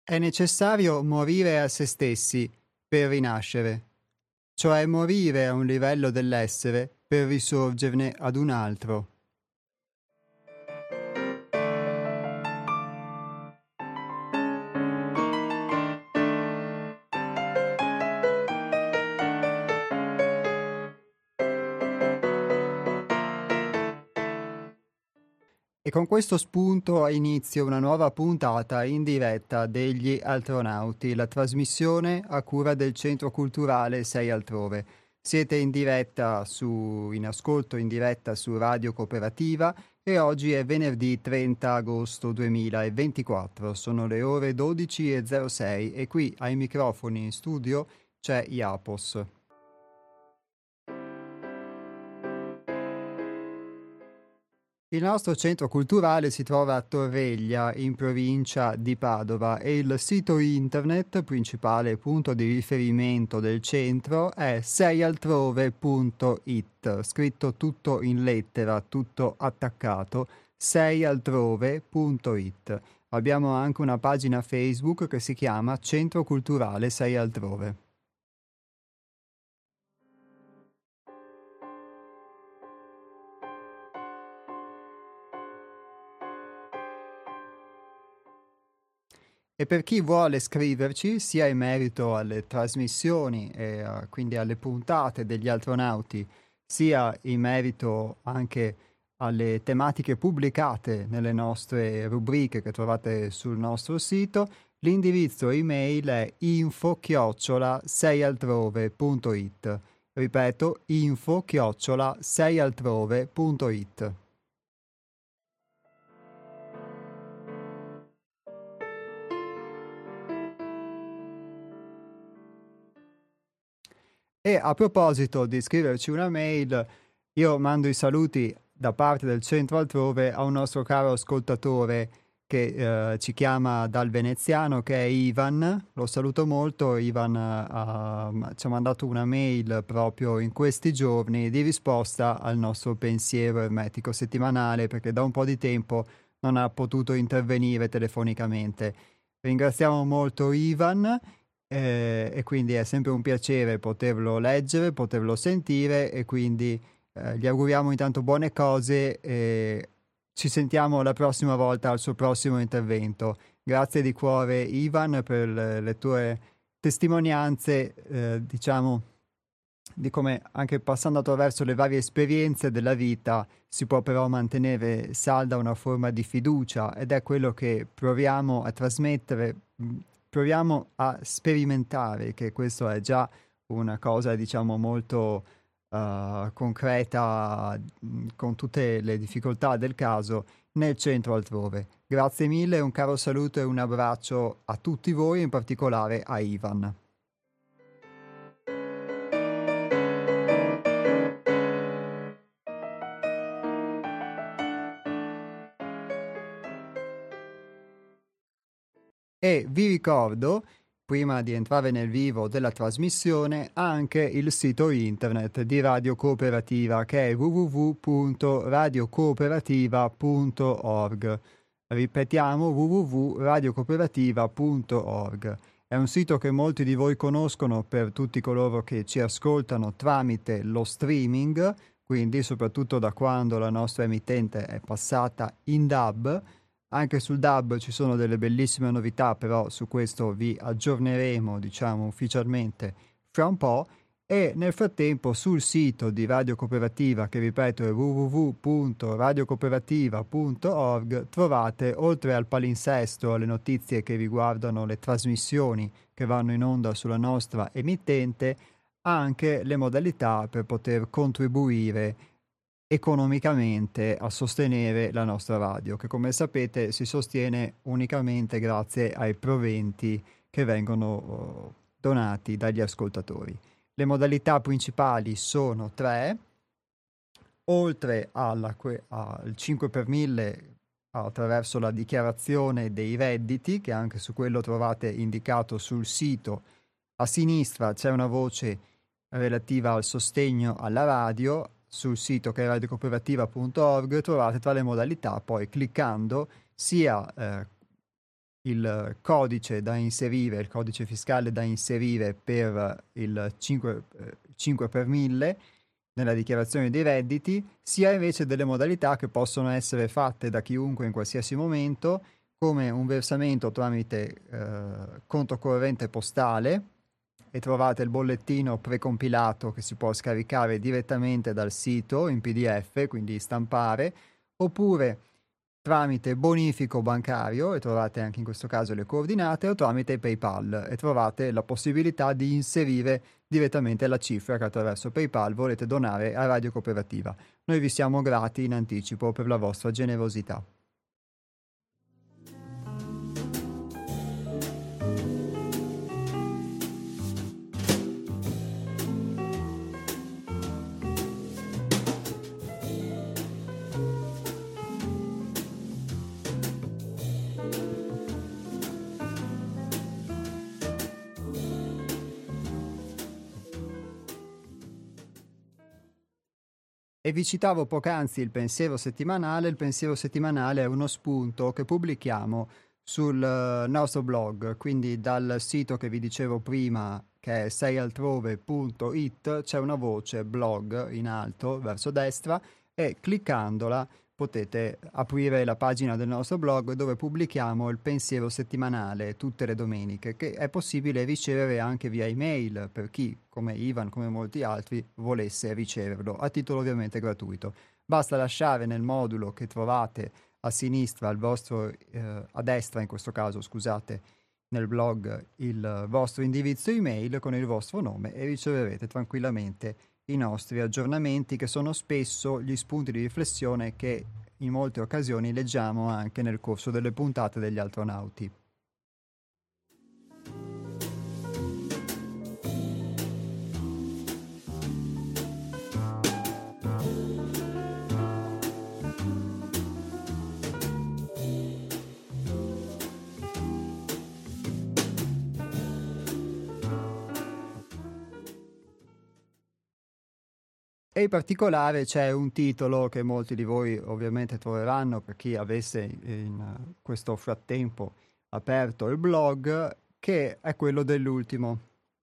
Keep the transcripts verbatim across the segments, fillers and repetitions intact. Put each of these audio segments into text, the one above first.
È necessario morire a se stessi per rinascere, cioè morire a un livello dell'essere per risorgerne ad un altro. E con questo spunto ha inizio una nuova puntata in diretta degli Altronauti, la trasmissione a cura del Centro Culturale Sei Altrove. Siete in diretta su, in ascolto in diretta su Radio Cooperativa e oggi è venerdì trenta agosto duemilaventiquattro. Sono le ore dodici e zero sei e qui ai microfoni in studio c'è Iapos. Il nostro centro culturale si trova a Torreglia, in provincia di Padova, e il sito internet, principale punto di riferimento del centro, è sei altrove punto it, scritto tutto in lettera, tutto attaccato, sei altrove punto it. Abbiamo anche una pagina Facebook che si chiama Centro Culturale Sei Altrove. E per chi vuole scriverci, sia in merito alle trasmissioni e uh, quindi alle puntate degli Altronauti, sia in merito anche alle tematiche pubblicate nelle nostre rubriche che trovate sul nostro sito, l'indirizzo email è info chiocciola seialtrove punto it. Ripeto, info chiocciola seialtrove punto it. E a proposito di scriverci una mail, io mando i saluti da parte del Centro Altrove a un nostro caro ascoltatore che eh, ci chiama dal veneziano, che è Ivan. Lo saluto molto. Ivan eh, ci ha mandato una mail proprio in questi giorni di risposta al nostro pensiero ermetico settimanale, perché da un po' di tempo non ha potuto intervenire telefonicamente. Ringraziamo molto Ivan. Eh, e quindi è sempre un piacere poterlo leggere, poterlo sentire e quindi eh, gli auguriamo intanto buone cose e ci sentiamo la prossima volta al suo prossimo intervento. Grazie di cuore Ivan per le, le tue testimonianze, eh, diciamo, di come anche passando attraverso le varie esperienze della vita si può però mantenere salda una forma di fiducia ed è quello che proviamo a trasmettere. Proviamo a sperimentare, che questo è già una cosa, diciamo, molto uh, concreta, mh, con tutte le difficoltà del caso, nel centro altrove. Grazie mille, un caro saluto e un abbraccio a tutti voi, in particolare a Ivan. E vi ricordo, prima di entrare nel vivo della trasmissione, anche il sito internet di Radio Cooperativa, che è w w w punto radio cooperativa punto org. Ripetiamo, w w w punto radio cooperativa punto org. È un sito che molti di voi conoscono per tutti coloro che ci ascoltano tramite lo streaming, quindi soprattutto da quando la nostra emittente è passata in D A B. Anche sul D A B ci sono delle bellissime novità, però su questo vi aggiorneremo, diciamo, ufficialmente fra un po'. E nel frattempo sul sito di Radio Cooperativa, che ripeto è w w w punto radio cooperativa punto org, trovate, oltre al palinsesto, alle notizie che riguardano le trasmissioni che vanno in onda sulla nostra emittente, anche le modalità per poter contribuire economicamente a sostenere la nostra radio, che come sapete si sostiene unicamente grazie ai proventi che vengono uh, donati dagli ascoltatori. Le modalità principali sono tre: oltre alla, al cinque per mille attraverso la dichiarazione dei redditi, che anche su quello trovate indicato sul sito. A sinistra c'è una voce relativa al sostegno alla radio. Sul sito che è radio cooperativa punto org trovate tra le modalità, poi cliccando sia eh, il codice da inserire, il codice fiscale da inserire per il cinque, eh, cinque per mille nella dichiarazione dei redditi, sia invece delle modalità che possono essere fatte da chiunque in qualsiasi momento, come un versamento tramite eh, conto corrente postale, e trovate il bollettino precompilato che si può scaricare direttamente dal sito in P D F, quindi stampare, oppure tramite bonifico bancario, e trovate anche in questo caso le coordinate, o tramite PayPal, e trovate la possibilità di inserire direttamente la cifra che attraverso PayPal volete donare a Radio Cooperativa. Noi vi siamo grati in anticipo per la vostra generosità. E vi citavo poc'anzi il pensiero settimanale. Il pensiero settimanale è uno spunto che pubblichiamo sul uh, nostro blog, quindi dal sito che vi dicevo prima, che è seialtrove punto it, c'è una voce blog in alto verso destra, e cliccandola potete aprire la pagina del nostro blog dove pubblichiamo il pensiero settimanale tutte le domeniche, che è possibile ricevere anche via email per chi, come Ivan, come molti altri, volesse riceverlo, a titolo ovviamente gratuito. Basta lasciare nel modulo che trovate a sinistra, al vostro, eh, a destra in questo caso, scusate, nel blog, il vostro indirizzo email con il vostro nome, e riceverete tranquillamente i nostri aggiornamenti, che sono spesso gli spunti di riflessione che in molte occasioni leggiamo anche nel corso delle puntate degli Altronauti. E in particolare c'è un titolo che molti di voi ovviamente troveranno per chi avesse in questo frattempo aperto il blog, che è quello dell'ultimo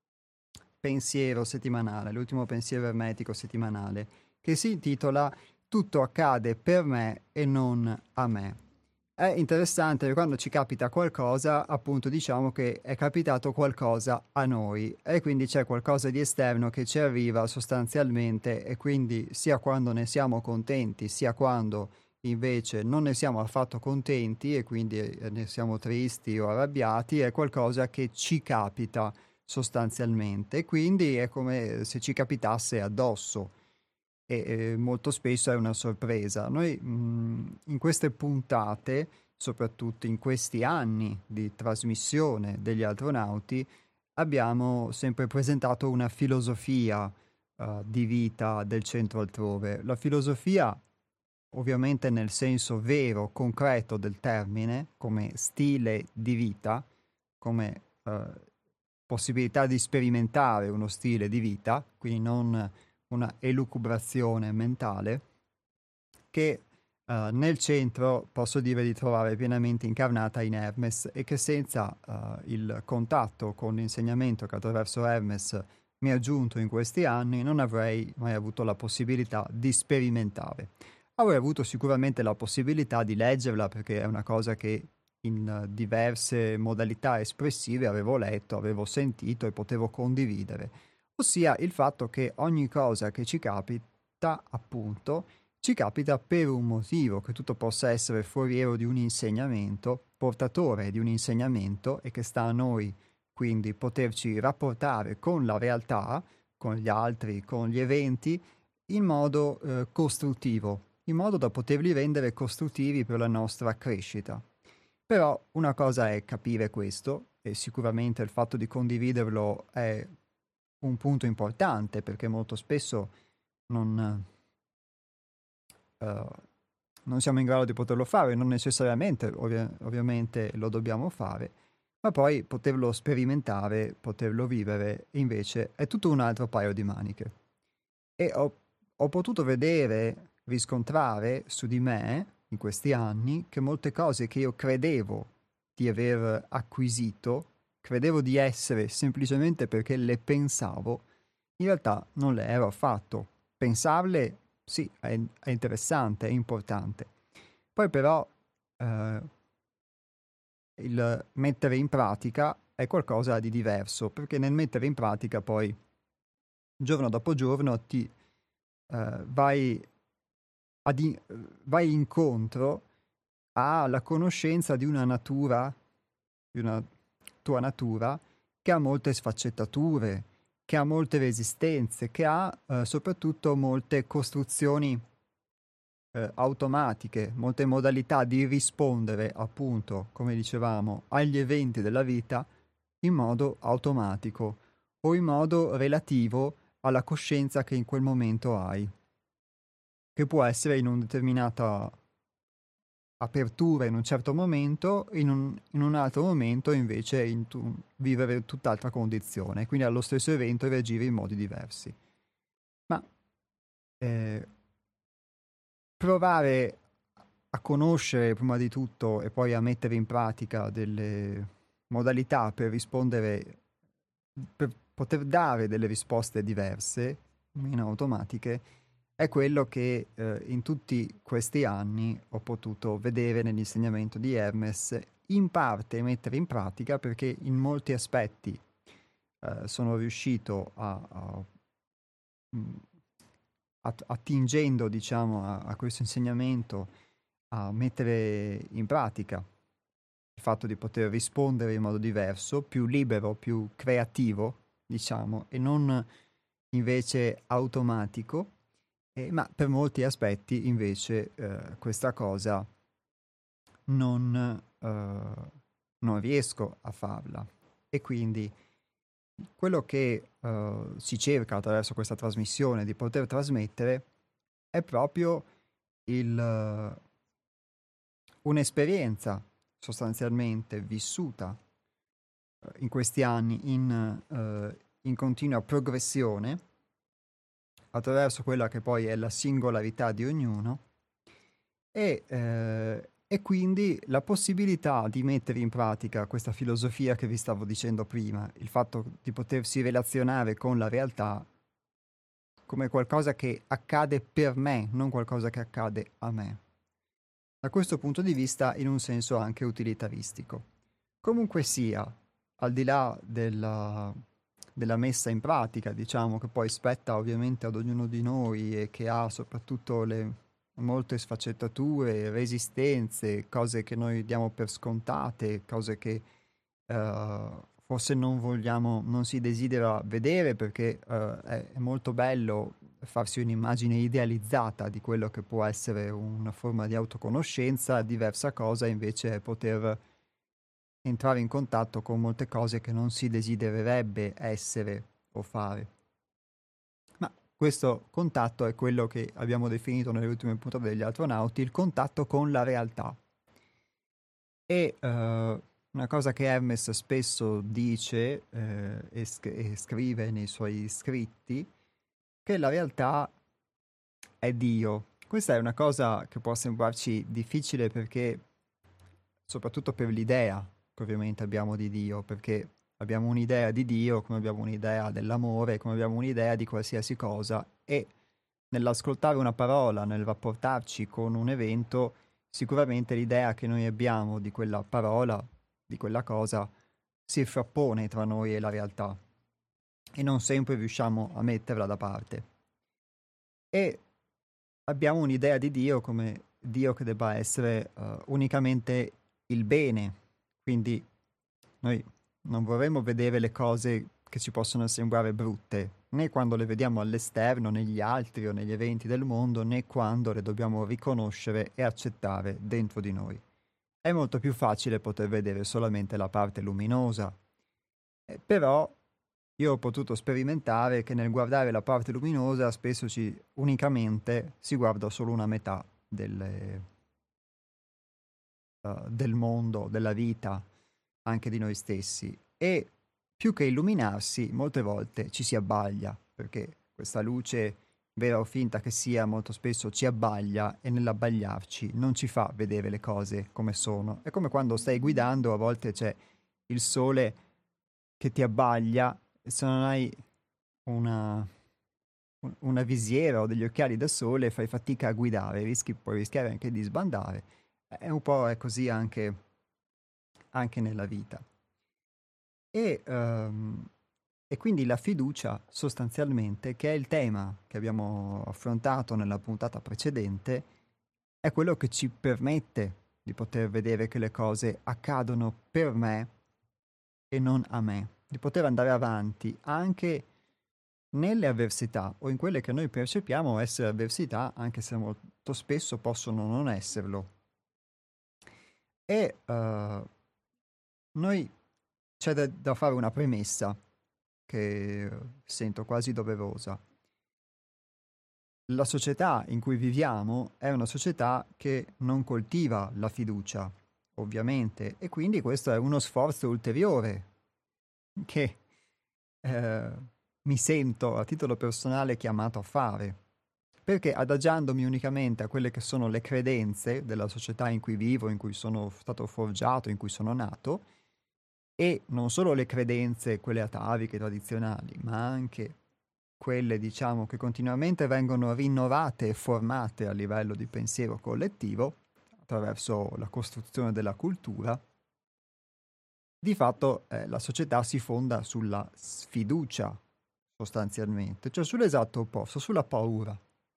pensiero settimanale, l'ultimo pensiero ermetico settimanale, che si intitola "Tutto accade per me e non a me". È interessante che quando ci capita qualcosa, appunto, diciamo che è capitato qualcosa a noi, e quindi c'è qualcosa di esterno che ci arriva sostanzialmente, e quindi sia quando ne siamo contenti, sia quando invece non ne siamo affatto contenti e quindi eh, ne siamo tristi o arrabbiati, è qualcosa che ci capita sostanzialmente, quindi è come se ci capitasse addosso, e eh, molto spesso è una sorpresa. Noi mh, in queste puntate, soprattutto in questi anni di trasmissione degli Altronauti, abbiamo sempre presentato una filosofia uh, di vita del centro altrove. La filosofia, ovviamente nel senso vero, concreto del termine, come stile di vita, come uh, possibilità di sperimentare uno stile di vita, quindi non una elucubrazione mentale, che uh, nel centro posso dire di trovare pienamente incarnata in Hermes, e che senza uh, il contatto con l'insegnamento che attraverso Hermes mi ha aggiunto in questi anni non avrei mai avuto la possibilità di sperimentare. Avrei avuto sicuramente la possibilità di leggerla, perché è una cosa che in uh, diverse modalità espressive avevo letto, avevo sentito e potevo condividere, ossia il fatto che ogni cosa che ci capita, appunto, ci capita per un motivo, che tutto possa essere foriero di un insegnamento, portatore di un insegnamento, e che sta a noi quindi poterci rapportare con la realtà, con gli altri, con gli eventi, in modo eh, costruttivo, in modo da poterli rendere costruttivi per la nostra crescita. Però una cosa è capire questo, e sicuramente il fatto di condividerlo è un punto importante, perché molto spesso non, uh, non siamo in grado di poterlo fare, non necessariamente ovvia- ovviamente lo dobbiamo fare, ma poi poterlo sperimentare, poterlo vivere, invece è tutto un altro paio di maniche. E ho, ho potuto vedere, riscontrare su di me in questi anni, che molte cose che io credevo di aver acquisito, credevo di essere semplicemente perché le pensavo, in realtà non le ero affatto. Pensarle, sì, è, è interessante, è importante. Poi però eh, il mettere in pratica è qualcosa di diverso, perché nel mettere in pratica poi, giorno dopo giorno, ti eh, vai, ad in- vai incontro alla conoscenza di una natura, di una tua natura, che ha molte sfaccettature, che ha molte resistenze, che ha eh, soprattutto molte costruzioni eh, automatiche, molte modalità di rispondere, appunto, come dicevamo, agli eventi della vita in modo automatico o in modo relativo alla coscienza che in quel momento hai, che può essere in una determinata apertura in un certo momento, in un, in un altro momento invece in tu, vivere tutt'altra condizione, quindi allo stesso evento reagire in modi diversi. Ma eh, provare a conoscere prima di tutto e poi a mettere in pratica delle modalità per rispondere, per poter dare delle risposte diverse, meno automatiche, è quello che eh, in tutti questi anni ho potuto vedere nell'insegnamento di Hermes, in parte mettere in pratica perché in molti aspetti eh, sono riuscito a, a mh, att- attingendo, diciamo, a, a questo insegnamento, a mettere in pratica il fatto di poter rispondere in modo diverso, più libero, più creativo, diciamo, e non invece automatico, eh, ma per molti aspetti invece eh, questa cosa non, eh, non riesco a farla. E quindi quello che eh, si cerca attraverso questa trasmissione di poter trasmettere è proprio il, eh, un'esperienza sostanzialmente vissuta eh, in questi anni in, eh, in continua progressione attraverso quella che poi è la singolarità di ognuno e, eh, e quindi la possibilità di mettere in pratica questa filosofia che vi stavo dicendo prima, il fatto di potersi relazionare con la realtà come qualcosa che accade per me, non qualcosa che accade a me. Da questo punto di vista, in un senso anche utilitaristico. Comunque sia, al di là della, della messa in pratica, diciamo, che poi spetta ovviamente ad ognuno di noi e che ha soprattutto le molte sfaccettature, resistenze, cose che noi diamo per scontate, cose che eh, forse non vogliamo, non si desidera vedere perché eh, è, è molto bello farsi un'immagine idealizzata di quello che può essere una forma di autoconoscenza, diversa cosa invece è poter entrare in contatto con molte cose che non si desidererebbe essere o fare. Ma questo contatto è quello che abbiamo definito nelle ultime puntate degli astronauti, il contatto con la realtà. E eh, una cosa che Hermes spesso dice eh, e, sc- e scrive nei suoi scritti, che la realtà è Dio. Questa è una cosa che può sembrarci difficile perché, soprattutto per l'idea che ovviamente abbiamo di Dio, perché abbiamo un'idea di Dio come abbiamo un'idea dell'amore, come abbiamo un'idea di qualsiasi cosa e nell'ascoltare una parola, nel rapportarci con un evento, sicuramente l'idea che noi abbiamo di quella parola, di quella cosa, si frappone tra noi e la realtà e non sempre riusciamo a metterla da parte. E abbiamo un'idea di Dio come Dio che debba essere uh, unicamente il bene, quindi noi non vorremmo vedere le cose che ci possono sembrare brutte, né quando le vediamo all'esterno, negli altri o negli eventi del mondo, né quando le dobbiamo riconoscere e accettare dentro di noi. È molto più facile poter vedere solamente la parte luminosa, eh, però io ho potuto sperimentare che nel guardare la parte luminosa spesso ci, unicamente si guarda solo una metà delle, uh, del mondo, della vita, anche di noi stessi. E più che illuminarsi, molte volte ci si abbaglia, perché questa luce vera o finta che sia, molto spesso ci abbaglia e nell'abbagliarci non ci fa vedere le cose come sono. È come quando stai guidando, a volte c'è il sole che ti abbaglia e se non hai una, un- una visiera o degli occhiali da sole fai fatica a guidare, rischi, puoi rischiare anche di sbandare. È un po' è così anche, anche nella vita. E, ehm, e quindi la fiducia sostanzialmente, che è il tema che abbiamo affrontato nella puntata precedente, è quello che ci permette di poter vedere che le cose accadono per me e non a me, di poter andare avanti anche nelle avversità o in quelle che noi percepiamo essere avversità, anche se molto spesso possono non esserlo. E eh, noi c'è da, da fare una premessa che sento quasi doverosa. La società in cui viviamo è una società che non coltiva la fiducia, ovviamente, e quindi questo è uno sforzo ulteriore che eh, mi sento a titolo personale chiamato a fare, perché adagiandomi unicamente a quelle che sono le credenze della società in cui vivo, in cui sono stato forgiato, in cui sono nato, e non solo le credenze, quelle ataviche, tradizionali, ma anche quelle, diciamo, che continuamente vengono rinnovate e formate a livello di pensiero collettivo, attraverso la costruzione della cultura, di fatto eh, la società si fonda sulla sfiducia, sostanzialmente, cioè sull'esatto opposto, sulla paura.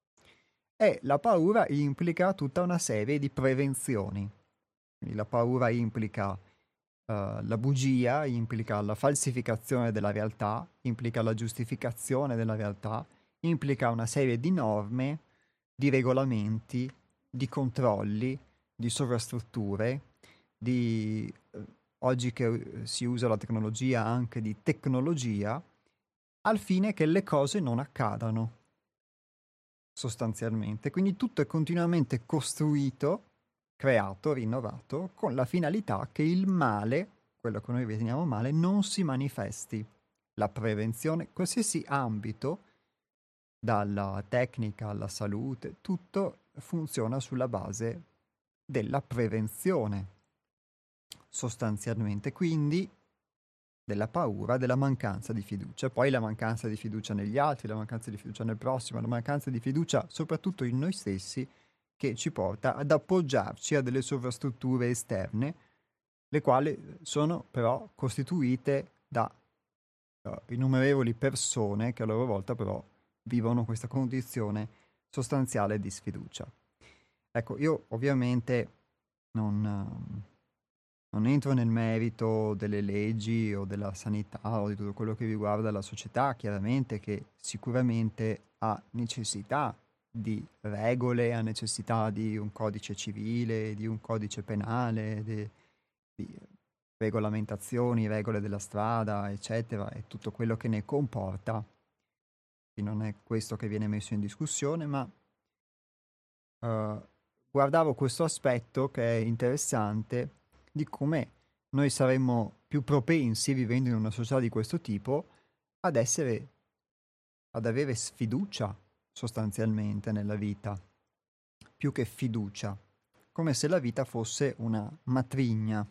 E la paura implica tutta una serie di prevenzioni. Quindi la paura implica Uh, la bugia, implica la falsificazione della realtà, implica la giustificazione della realtà, implica una serie di norme, di regolamenti, di controlli, di sovrastrutture, di uh, oggi che uh, si usa la tecnologia anche di tecnologia, al fine che le cose non accadano, sostanzialmente. Quindi tutto è continuamente costruito, creato, rinnovato, con la finalità che il male, quello che noi riteniamo male, non si manifesti. La prevenzione, qualsiasi ambito, dalla tecnica alla salute, tutto funziona sulla base della prevenzione, sostanzialmente. Quindi della paura, della mancanza di fiducia. Poi la mancanza di fiducia negli altri, la mancanza di fiducia nel prossimo, la mancanza di fiducia soprattutto in noi stessi, che ci porta ad appoggiarci a delle sovrastrutture esterne, le quali sono però costituite da uh, innumerevoli persone che a loro volta però vivono questa condizione sostanziale di sfiducia. Ecco, io ovviamente non, um, non entro nel merito delle leggi o della sanità o di tutto quello che riguarda la società, chiaramente che sicuramente ha necessità di regole, ha necessità di un codice civile, di un codice penale, di, di regolamentazioni, regole della strada, eccetera, e tutto quello che ne comporta. E non è questo che viene messo in discussione, ma uh, guardavo questo aspetto che è interessante di come noi saremmo più propensi, vivendo in una società di questo tipo, ad essere, ad avere sfiducia sostanzialmente nella vita, più che fiducia, come se la vita fosse una matrigna.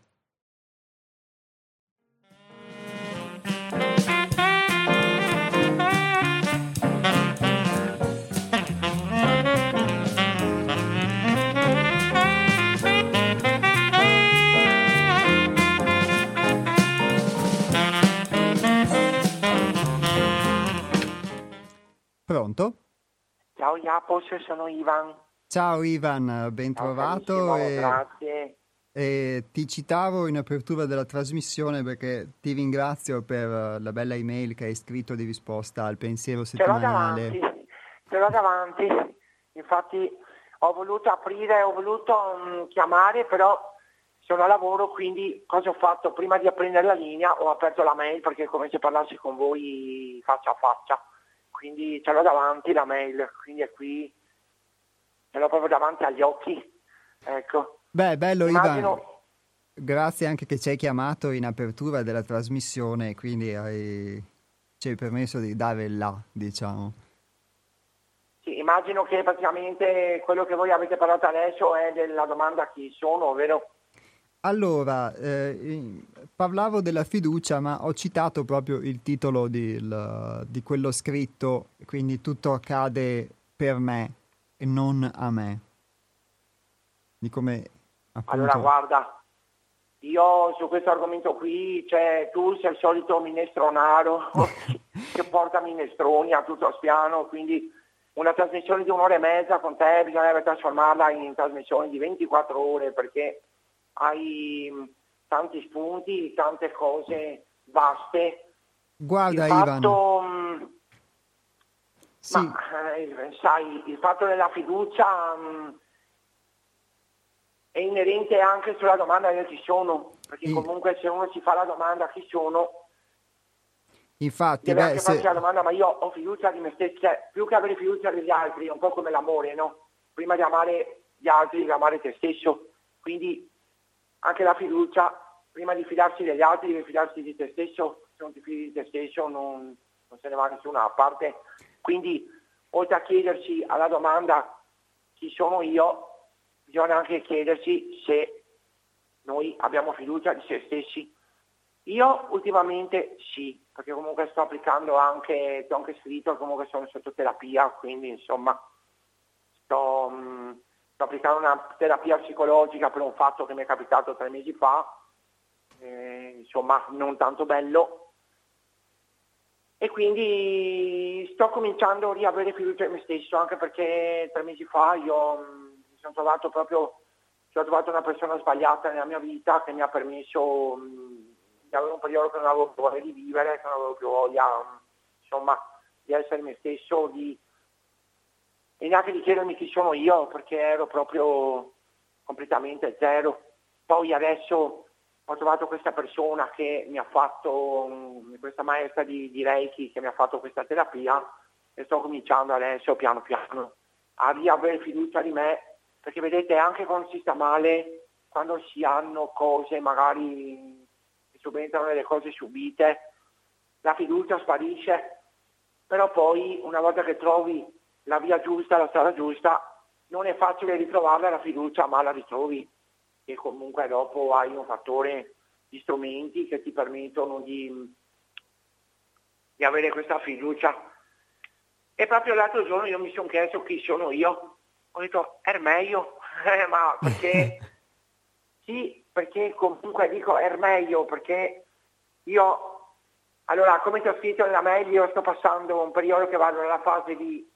Pronto? Ciao Japos, sono Ivan. Ciao Ivan, ben Ciao trovato carissimo, e, grazie. e ti citavo in apertura della trasmissione perché ti ringrazio per eh, la bella email che hai scritto di risposta al pensiero Ce l'ho davanti, settimanale. ce l'ho davanti. Infatti ho voluto aprire, ho voluto um, chiamare, però sono a lavoro, quindi cosa ho fatto? Prima di aprire la linea ho aperto la mail perché è come se parlassi con voi faccia a faccia. Quindi ce l'ho davanti la mail, quindi è qui, ce l'ho proprio davanti agli occhi. Ecco. Beh, bello Immagino... Ivan, grazie anche che ci hai chiamato in apertura della trasmissione, quindi hai, ci hai permesso di dare il là, diciamo. immagino che praticamente quello che voi avete parlato adesso è della domanda chi sono, vero? Allora, eh, parlavo della fiducia, ma ho citato proprio il titolo di, il- di quello scritto, quindi tutto accade per me e non a me, di come Allora appunto... guarda, io su questo argomento qui, cioè tu sei il solito minestronaro che porta minestroni a tutto spiano, quindi una trasmissione di un'ora e mezza con te bisognerebbe trasformarla in trasmissione di ventiquattro ore perché hai mh, tanti spunti, tante cose vaste. Il Guarda Ivan, fatto, mh, ma sì, eh, sai, il fatto della fiducia mh, è inerente anche sulla domanda del chi sono, perché in- comunque se uno si fa la domanda chi sono, infatti, deve beh, anche farsi se... la domanda ma io ho fiducia di me stesso, cioè più che avere fiducia degli altri, è un po' come l'amore, no? Prima di amare gli altri devi amare te stesso, quindi anche la fiducia, prima di fidarsi degli altri devi fidarsi di te stesso, se non ti fidi di te stesso non, non se ne va nessuna parte. Quindi oltre a chiedersi alla domanda chi sono io, bisogna anche chiedersi se noi abbiamo fiducia di se stessi. Io ultimamente sì, perché comunque sto applicando anche, ti ho anche scritto, comunque sono sotto terapia, quindi insomma sto, mh, sto applicando una terapia psicologica per un fatto che mi è capitato tre mesi fa, eh, insomma non tanto bello, e quindi sto cominciando a riavere fiducia in me stesso, anche perché tre mesi fa io mh, mi sono trovato proprio, ci ho trovato una persona sbagliata nella mia vita che mi ha permesso mh, di avere un periodo che non avevo più voglia di vivere, che non avevo più voglia mh, insomma di essere me stesso, di e neanche di chiedermi chi sono io perché ero proprio completamente zero. Poi adesso ho trovato questa persona che mi ha fatto, mh, questa maestra di, di Reiki che mi ha fatto questa terapia e sto cominciando adesso piano piano a riavere fiducia di me, perché vedete anche quando si sta male, quando si hanno cose magari che subentrano delle cose subite, la fiducia sparisce, però poi una volta che trovi la via giusta, la strada giusta, non è facile ritrovarla la fiducia, ma la ritrovi e comunque dopo hai un fattore di strumenti che ti permettono di, di avere questa fiducia. E proprio l'altro giorno io mi sono chiesto chi sono io, ho detto Ermeio, eh, ma perché sì, perché comunque dico Ermeio, perché io, allora come ti ho scritto nella mail, io sto passando un periodo che vado nella fase di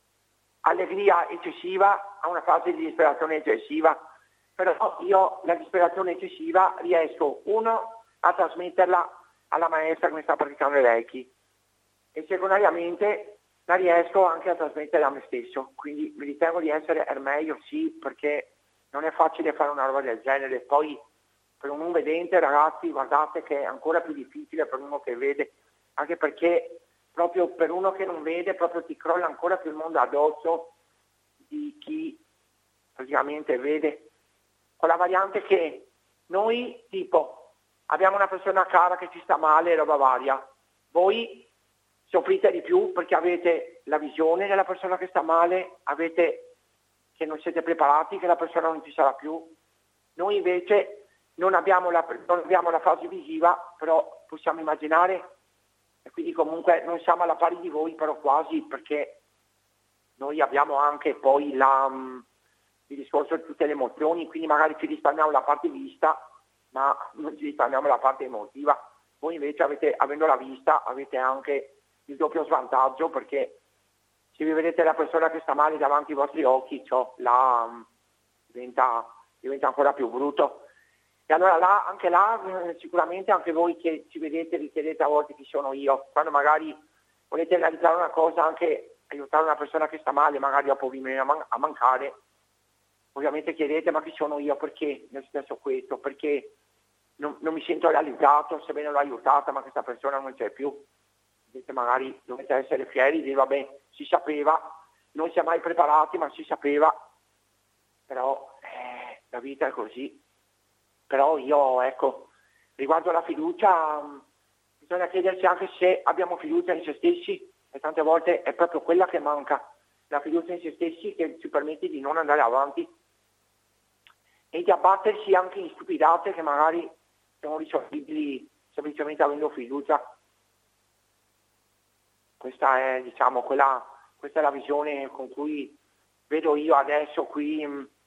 allegria eccessiva a una fase di disperazione eccessiva, però io la disperazione eccessiva riesco, uno, a trasmetterla alla maestra che mi sta praticando i Reiki e secondariamente la riesco anche a trasmettere a me stesso, quindi mi ritengo di essere Ermeio, sì, perché non è facile fare una roba del genere. Poi per un non vedente, ragazzi, guardate che è ancora più difficile per uno che vede, anche perché proprio per uno che non vede, proprio ti crolla ancora più il mondo addosso di chi praticamente vede, con la variante che noi, tipo, abbiamo una persona cara che ci sta male, roba varia, voi soffrite di più perché avete la visione della persona che sta male, avete che non siete preparati, che la persona non ci sarà più. Noi invece non abbiamo la, non abbiamo la fase visiva, però possiamo immaginare, e quindi comunque non siamo alla pari di voi, però quasi, perché noi abbiamo anche poi la, il discorso di tutte le emozioni, quindi magari ci risparmiamo la parte vista, ma non ci risparmiamo la parte emotiva. Voi invece avete, avendo la vista, avete anche il doppio svantaggio, perché se vi vedete la persona che sta male davanti ai vostri occhi, ciò là diventa, diventa ancora più brutto. E allora là, anche là, sicuramente anche voi che ci vedete, vi chiedete a volte chi sono io, quando magari volete realizzare una cosa, anche aiutare una persona che sta male, magari dopo vi viene a, man- a mancare, ovviamente chiedete ma chi sono io, perché mi è successo questo, perché non, non mi sento realizzato, sebbene l'ho aiutata, ma questa persona non c'è più. Magari dovete essere fieri, dire vabbè, si sapeva, non si è mai preparati, ma si sapeva, però eh, la vita è così. Però io, ecco, riguardo alla fiducia, mh, bisogna chiedersi anche se abbiamo fiducia in se stessi, e tante volte è proprio quella che manca. la fiducia in se stessi che ci permette di non andare avanti e di abbattersi anche in stupidate che magari sono risolvibili semplicemente avendo fiducia. Questa è, diciamo, quella, questa è la visione con cui vedo io adesso qui.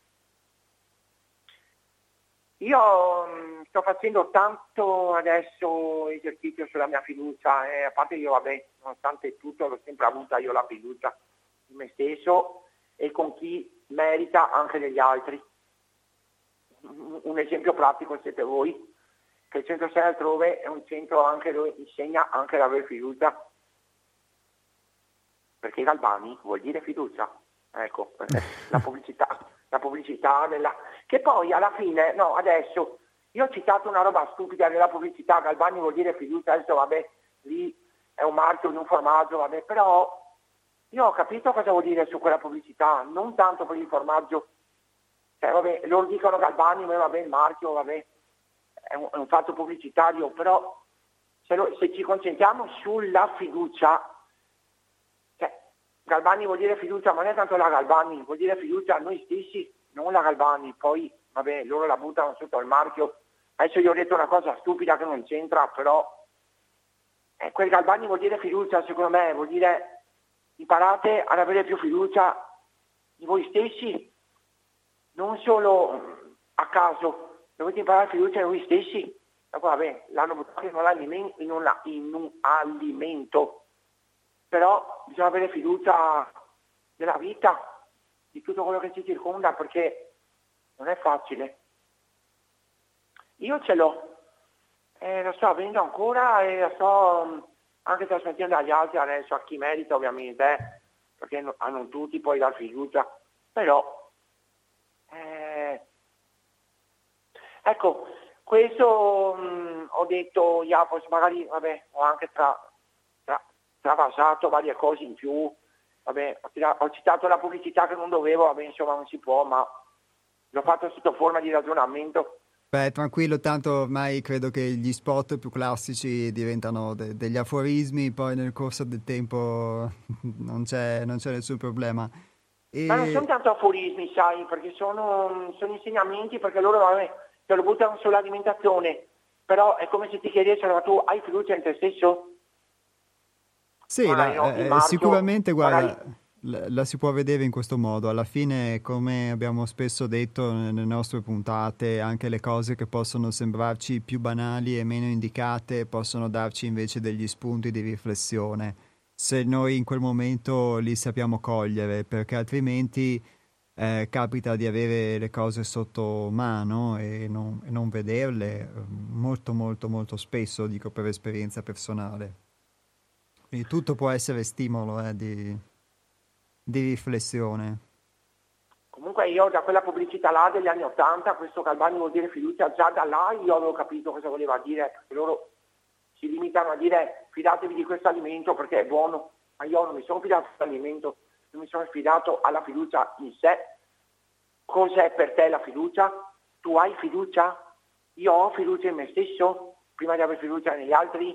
Io mh, sto facendo tanto adesso esercizio sulla mia fiducia, e a parte io, vabbè, nonostante tutto l'ho sempre avuta io la fiducia in me stesso e con chi merita anche degli altri. Un esempio pratico siete voi, che il centro sei altrove è un centro anche dove insegna anche ad avere fiducia, perché Galbani vuol dire fiducia, ecco, la pubblicità, la pubblicità della... che poi alla fine, no, adesso, io ho citato una roba stupida della pubblicità, Galbani vuol dire fiducia, adesso vabbè, lì è un marchio di un formaggio, vabbè, però io ho capito cosa vuol dire su quella pubblicità, non tanto per il formaggio. Cioè, vabbè, loro dicono Galbani, ma vabbè, il marchio, vabbè, è un, è un fatto pubblicitario, però se, lo, se ci concentriamo sulla fiducia, cioè, Galbani vuol dire fiducia, ma non è tanto la Galbani, vuol dire fiducia a noi stessi, non la Galbani, poi, vabbè, loro la buttano sotto il marchio. Adesso gli ho detto una cosa stupida che non c'entra, però eh, quel Galbani vuol dire fiducia, secondo me, vuol dire imparate ad avere più fiducia in voi stessi, non solo a caso, dovete imparare fiducia in voi stessi. Dopo, vabbè, l'hanno buttato in un alimento, in, una, in un alimento, però bisogna avere fiducia nella vita, di tutto quello che ci circonda, perché non è facile. Io ce l'ho, eh, la sto avendo ancora e la sto anche trasmettendo agli altri adesso, a chi merita ovviamente, eh, perché no, a non tutti puoi dar fiducia, però Eh, ecco, questo mh, ho detto, Iapos, magari vabbè, ho anche tra, tra, travasato varie cose in più, vabbè, ho, tirato, ho citato la pubblicità che non dovevo, vabbè, insomma non si può, ma l'ho fatto sotto forma di ragionamento. Beh, tranquillo, tanto ormai credo che gli spot più classici diventano de- degli aforismi, poi nel corso del tempo non c'è, non c'è nessun problema. Ma non sono E tanto aforismi, sai, perché sono, sono insegnamenti, perché loro vabbè, te lo buttano sull'alimentazione, però è come se ti chiedessero, ma tu hai fiducia in te stesso? sì, Magari no, la- il eh, marchio, sicuramente, magari... guarda, la, la si può vedere in questo modo. Alla fine, come abbiamo spesso detto nelle nostre puntate, anche le cose che possono sembrarci più banali e meno indicate possono darci invece degli spunti di riflessione, se noi in quel momento li sappiamo cogliere, perché altrimenti eh, capita di avere le cose sotto mano e non, e non vederle eh, molto, molto, molto spesso, dico per esperienza personale. Quindi tutto può essere stimolo eh, di, di riflessione. Comunque io da quella pubblicità là degli anni ottanta, questo Galbani vuol dire fiducia, già da là io avevo capito cosa voleva dire, perché loro si limitano a dire fidatevi di questo alimento perché è buono, ma io non mi sono fidato all'alimento, non mi sono fidato alla fiducia in sé. Cos'è per te la fiducia? Tu hai fiducia? Io ho fiducia in me stesso prima di avere fiducia negli altri?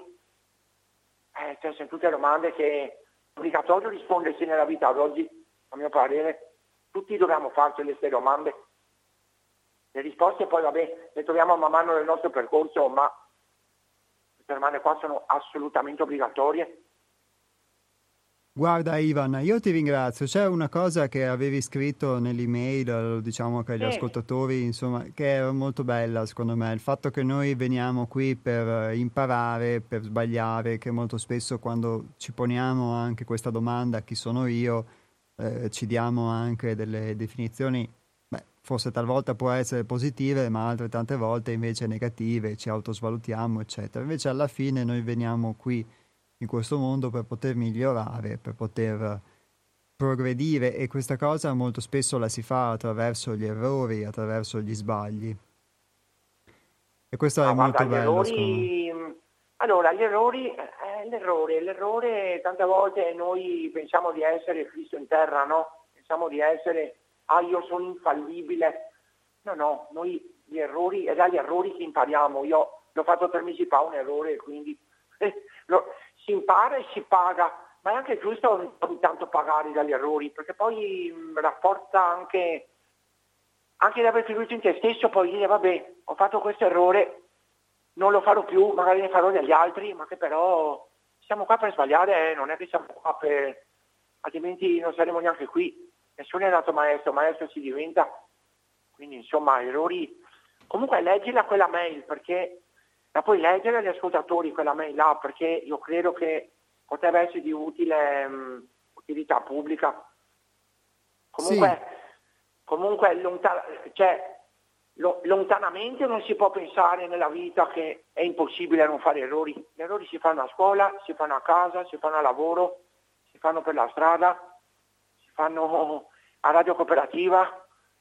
Eh, cioè, sono tutte domande che è obbligatorio rispondersi nella vita ad oggi, a mio parere. Tutti dobbiamo farci queste domande. Le risposte poi, vabbè, le troviamo man mano nel nostro percorso, ma queste domande qua sono assolutamente obbligatorie. Guarda Ivan, io ti ringrazio. C'è una cosa che avevi scritto nell'email, lo diciamo anche agli Sì, ascoltatori, insomma, che è molto bella secondo me. Il fatto che noi veniamo qui per eh, imparare, per sbagliare, che molto spesso quando ci poniamo anche questa domanda, chi sono io, eh, ci diamo anche delle definizioni, beh, forse talvolta può essere positive, ma altre tante volte invece negative, ci autosvalutiamo, eccetera. Invece alla fine noi veniamo qui in questo mondo per poter migliorare, per poter progredire e questa cosa molto spesso la si fa attraverso gli errori, attraverso gli sbagli. E questo è ma guarda, molto gli bello, secondo me. errori... Allora, gli errori, eh, l'errore, l'errore tante volte noi pensiamo di essere Cristo in terra, no? Pensiamo di essere, ah io sono infallibile. No, no, noi gli errori, è dagli errori che impariamo. Io l'ho fatto tre mesi fa un errore, quindi lo, si impara e si paga, ma è anche giusto ogni, ogni tanto pagare dagli errori, perché poi mh, rafforza anche, anche di aver fiducia in te stesso, poi dire vabbè, ho fatto questo errore, non lo farò più, magari ne farò degli altri, ma che però siamo qua per sbagliare, eh, non è che siamo qua per... altrimenti non saremo neanche qui. Nessuno è nato maestro, maestro si diventa. Quindi insomma errori. Comunque leggila quella mail, perché la puoi leggere agli ascoltatori quella mail là, perché io credo che potrebbe essere di utile mh, utilità pubblica. Comunque, Sì. comunque lontan- cioè, lo- lontanamente non si può pensare nella vita che è impossibile non fare errori. Gli errori si fanno a scuola, si fanno a casa, si fanno a lavoro, si fanno per la strada, si fanno a radio cooperativa.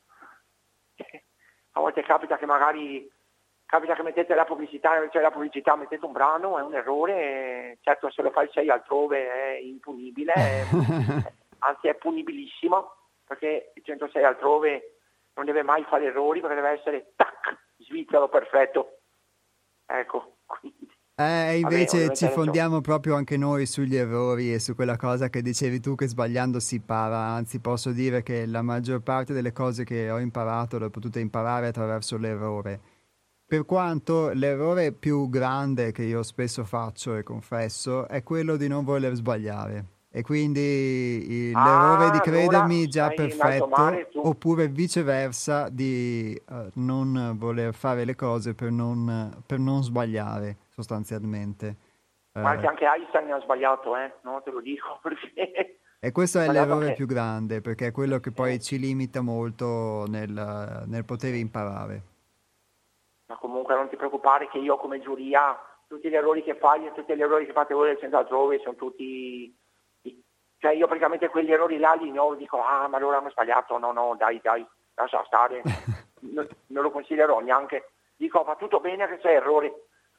A volte capita che magari capita che mettete la pubblicità, invece della pubblicità mettete un brano, è un errore, e certo se lo fai sei altrove è impunibile, è- anzi è punibilissimo, perché il centosei altrove non deve mai fare errori, perché deve essere tac, svizzero perfetto. Ecco, quindi, Eh, vabbè, invece ovviamente ci adesso... fondiamo proprio anche noi sugli errori e su quella cosa che dicevi tu che sbagliando si impara, anzi posso dire che la maggior parte delle cose che ho imparato le ho potute imparare attraverso l'errore. Per quanto l'errore più grande che io spesso faccio e confesso è quello di non voler sbagliare. E quindi i- l'errore di Ah, allora credermi già stai in alto perfetto mare tu. oppure viceversa di eh, non voler fare le cose per non, per non sbagliare sostanzialmente. Ma anche, Eh, anche Einstein ha sbagliato, eh? No, te lo dico, perché e questo ha è sbagliato l'errore anche... più grande perché è quello che poi eh, ci limita molto nel, nel poter imparare. ma comunque non ti preoccupare che io come giuria, tutti gli errori che fai e tutti gli errori che fate voi del centro altrove sono tutti... Cioè io praticamente quegli errori là li ignoro, dico, ah ma loro hanno sbagliato, no no dai dai, lascia stare, non, non lo considerò neanche. Dico, va tutto bene che sei errore.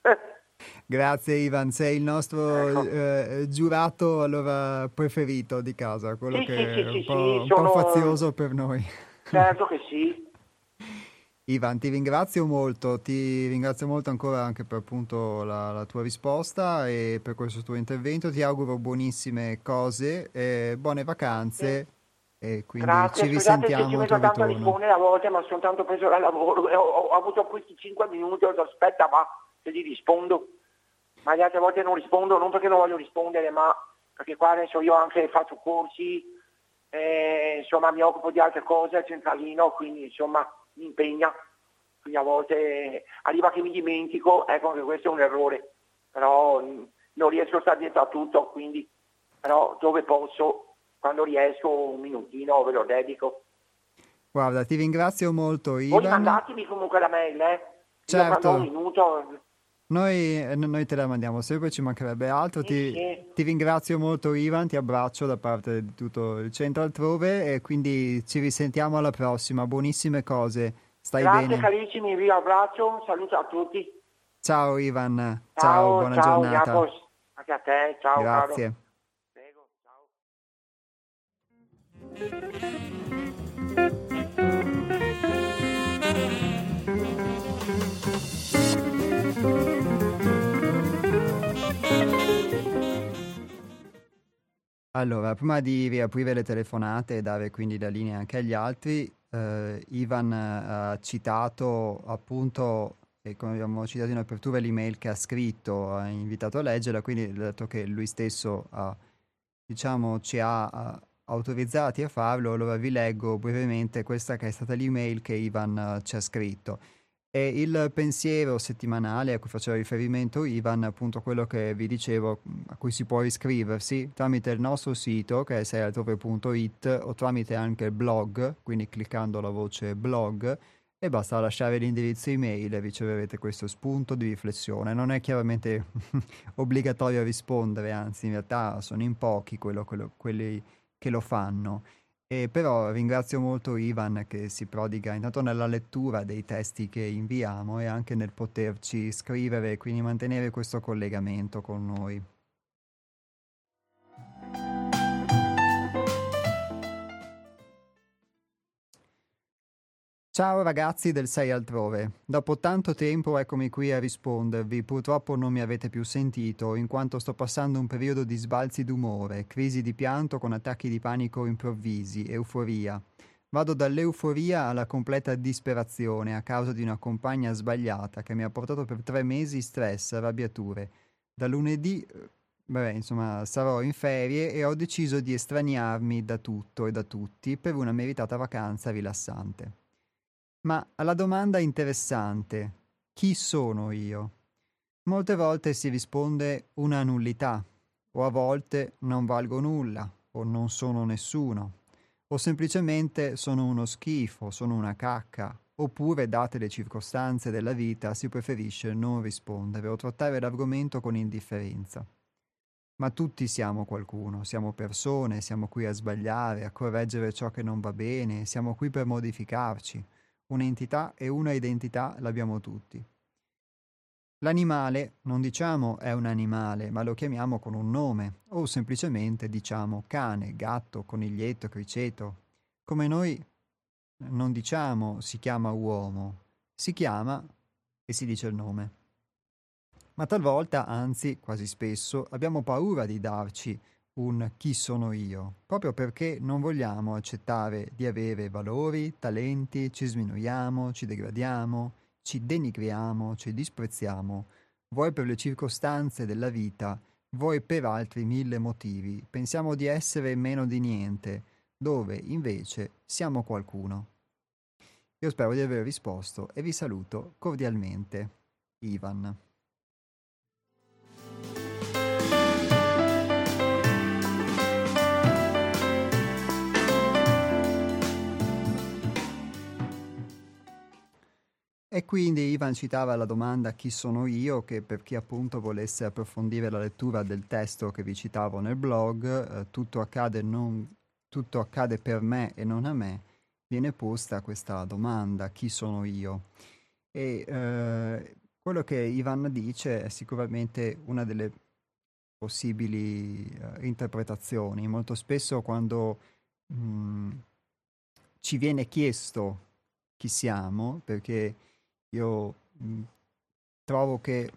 Grazie Ivan, sei il nostro Ecco. eh, giurato allora preferito di casa, quello Sì, sì, che sì, è un sì, po', sì, un po' sono... fazioso per noi. Certo che sì. Ivan, ti ringrazio molto, ti ringrazio molto ancora anche per appunto la, la tua risposta e per questo tuo intervento. Ti auguro buonissime cose, e buone Grazie. vacanze e quindi ci Grazie, scusate se ci risentiamo entro metto il tanto a ritorno. rispondere a volte, ma sono tanto preso dal lavoro e ho, ho- ho avuto questi cinque minuti, ho detto aspetta, ma se gli rispondo. Ma le altre volte non rispondo, non perché non voglio rispondere, ma perché qua adesso io anche faccio corsi, eh, insomma mi occupo di altre cose al centralino, quindi insomma mi impegna. Quindi a volte eh, arriva che mi dimentico, ecco che questo è un errore, però mh, non riesco a stare dietro a tutto, quindi però dove posso, quando riesco un minutino ve lo dedico. Guarda, ti ringrazio molto Voi Ivan. mandatemi comunque la mail, eh? Io quando ho un Certo, minuto, noi, eh, noi te la mandiamo sempre, ci mancherebbe altro. sì, Ti, sì. ti ringrazio molto Ivan, ti abbraccio da parte di tutto il centro altrove e quindi ci risentiamo alla prossima. Buonissime cose, stai Grazie bene. carissimi, vi abbraccio, un saluto a tutti. Ciao Ivan, ciao, Ciao, buona ciao giornata. Jacos, anche a te, ciao caro. Grazie. Prego, ciao. Allora, prima di riaprire le telefonate e dare quindi la linea anche agli altri, eh, Ivan eh, ha citato appunto, e come abbiamo citato in apertura, l'email che ha scritto, ha invitato a leggerla, quindi dato che lui stesso ha, diciamo, ci ha, ha autorizzati a farlo, allora vi leggo brevemente questa che è stata l'email che Ivan eh, ci ha scritto. E il pensiero settimanale a cui faceva riferimento Ivan, appunto quello che vi dicevo, mh, a cui si può iscriversi tramite il nostro sito che è sei altrove punto it o tramite anche il blog, quindi cliccando la voce blog e basta lasciare l'indirizzo email e riceverete questo spunto di riflessione. Non è chiaramente obbligatorio rispondere, anzi in realtà sono in pochi quello- quello- quelli che lo fanno. E però ringrazio molto Ivan che si prodiga intanto nella lettura dei testi che inviamo e anche nel poterci scrivere e quindi mantenere questo collegamento con noi. Ciao ragazzi del sei altrove. Dopo tanto tempo eccomi qui a rispondervi. Purtroppo non mi avete più sentito, in quanto sto passando un periodo di sbalzi d'umore, crisi di pianto con attacchi di panico improvvisi, euforia. Vado dall'euforia alla completa disperazione a causa di una compagna sbagliata che mi ha portato per tre mesi stress, arrabbiature. Da lunedì, eh, beh, insomma, sarò in ferie e ho deciso di estraniarmi da tutto e da tutti per una meritata vacanza rilassante. Ma alla domanda interessante, chi sono io? Molte volte si risponde una nullità, o a volte non valgo nulla, o non sono nessuno, o semplicemente sono uno schifo, sono una cacca, oppure, date le circostanze della vita, si preferisce non rispondere o trattare l'argomento con indifferenza. Ma tutti siamo qualcuno, siamo persone, siamo qui a sbagliare, a correggere ciò che non va bene, siamo qui per modificarci. Un'entità e una identità l'abbiamo tutti. L'animale, non diciamo è un animale, ma lo chiamiamo con un nome, o semplicemente diciamo cane, gatto, coniglietto, criceto. Come noi non diciamo si chiama uomo, si chiama e si dice il nome. Ma talvolta, anzi quasi spesso, abbiamo paura di darci un chi sono io, proprio perché non vogliamo accettare di avere valori, talenti, ci sminuiamo, ci degradiamo, ci denigriamo, ci disprezziamo, vuoi per le circostanze della vita, vuoi per altri mille motivi. Pensiamo di essere meno di niente, dove invece siamo qualcuno. Io spero di aver risposto e vi saluto cordialmente. Ivan. E quindi Ivan citava la domanda chi sono io, che per chi appunto volesse approfondire la lettura del testo che vi citavo nel blog, eh, tutto, accade non, tutto accade per me e non a me, viene posta questa domanda, chi sono io? E eh, quello che Ivan dice è sicuramente una delle possibili eh, interpretazioni. Molto spesso quando mh, ci viene chiesto chi siamo, perché io mh, trovo che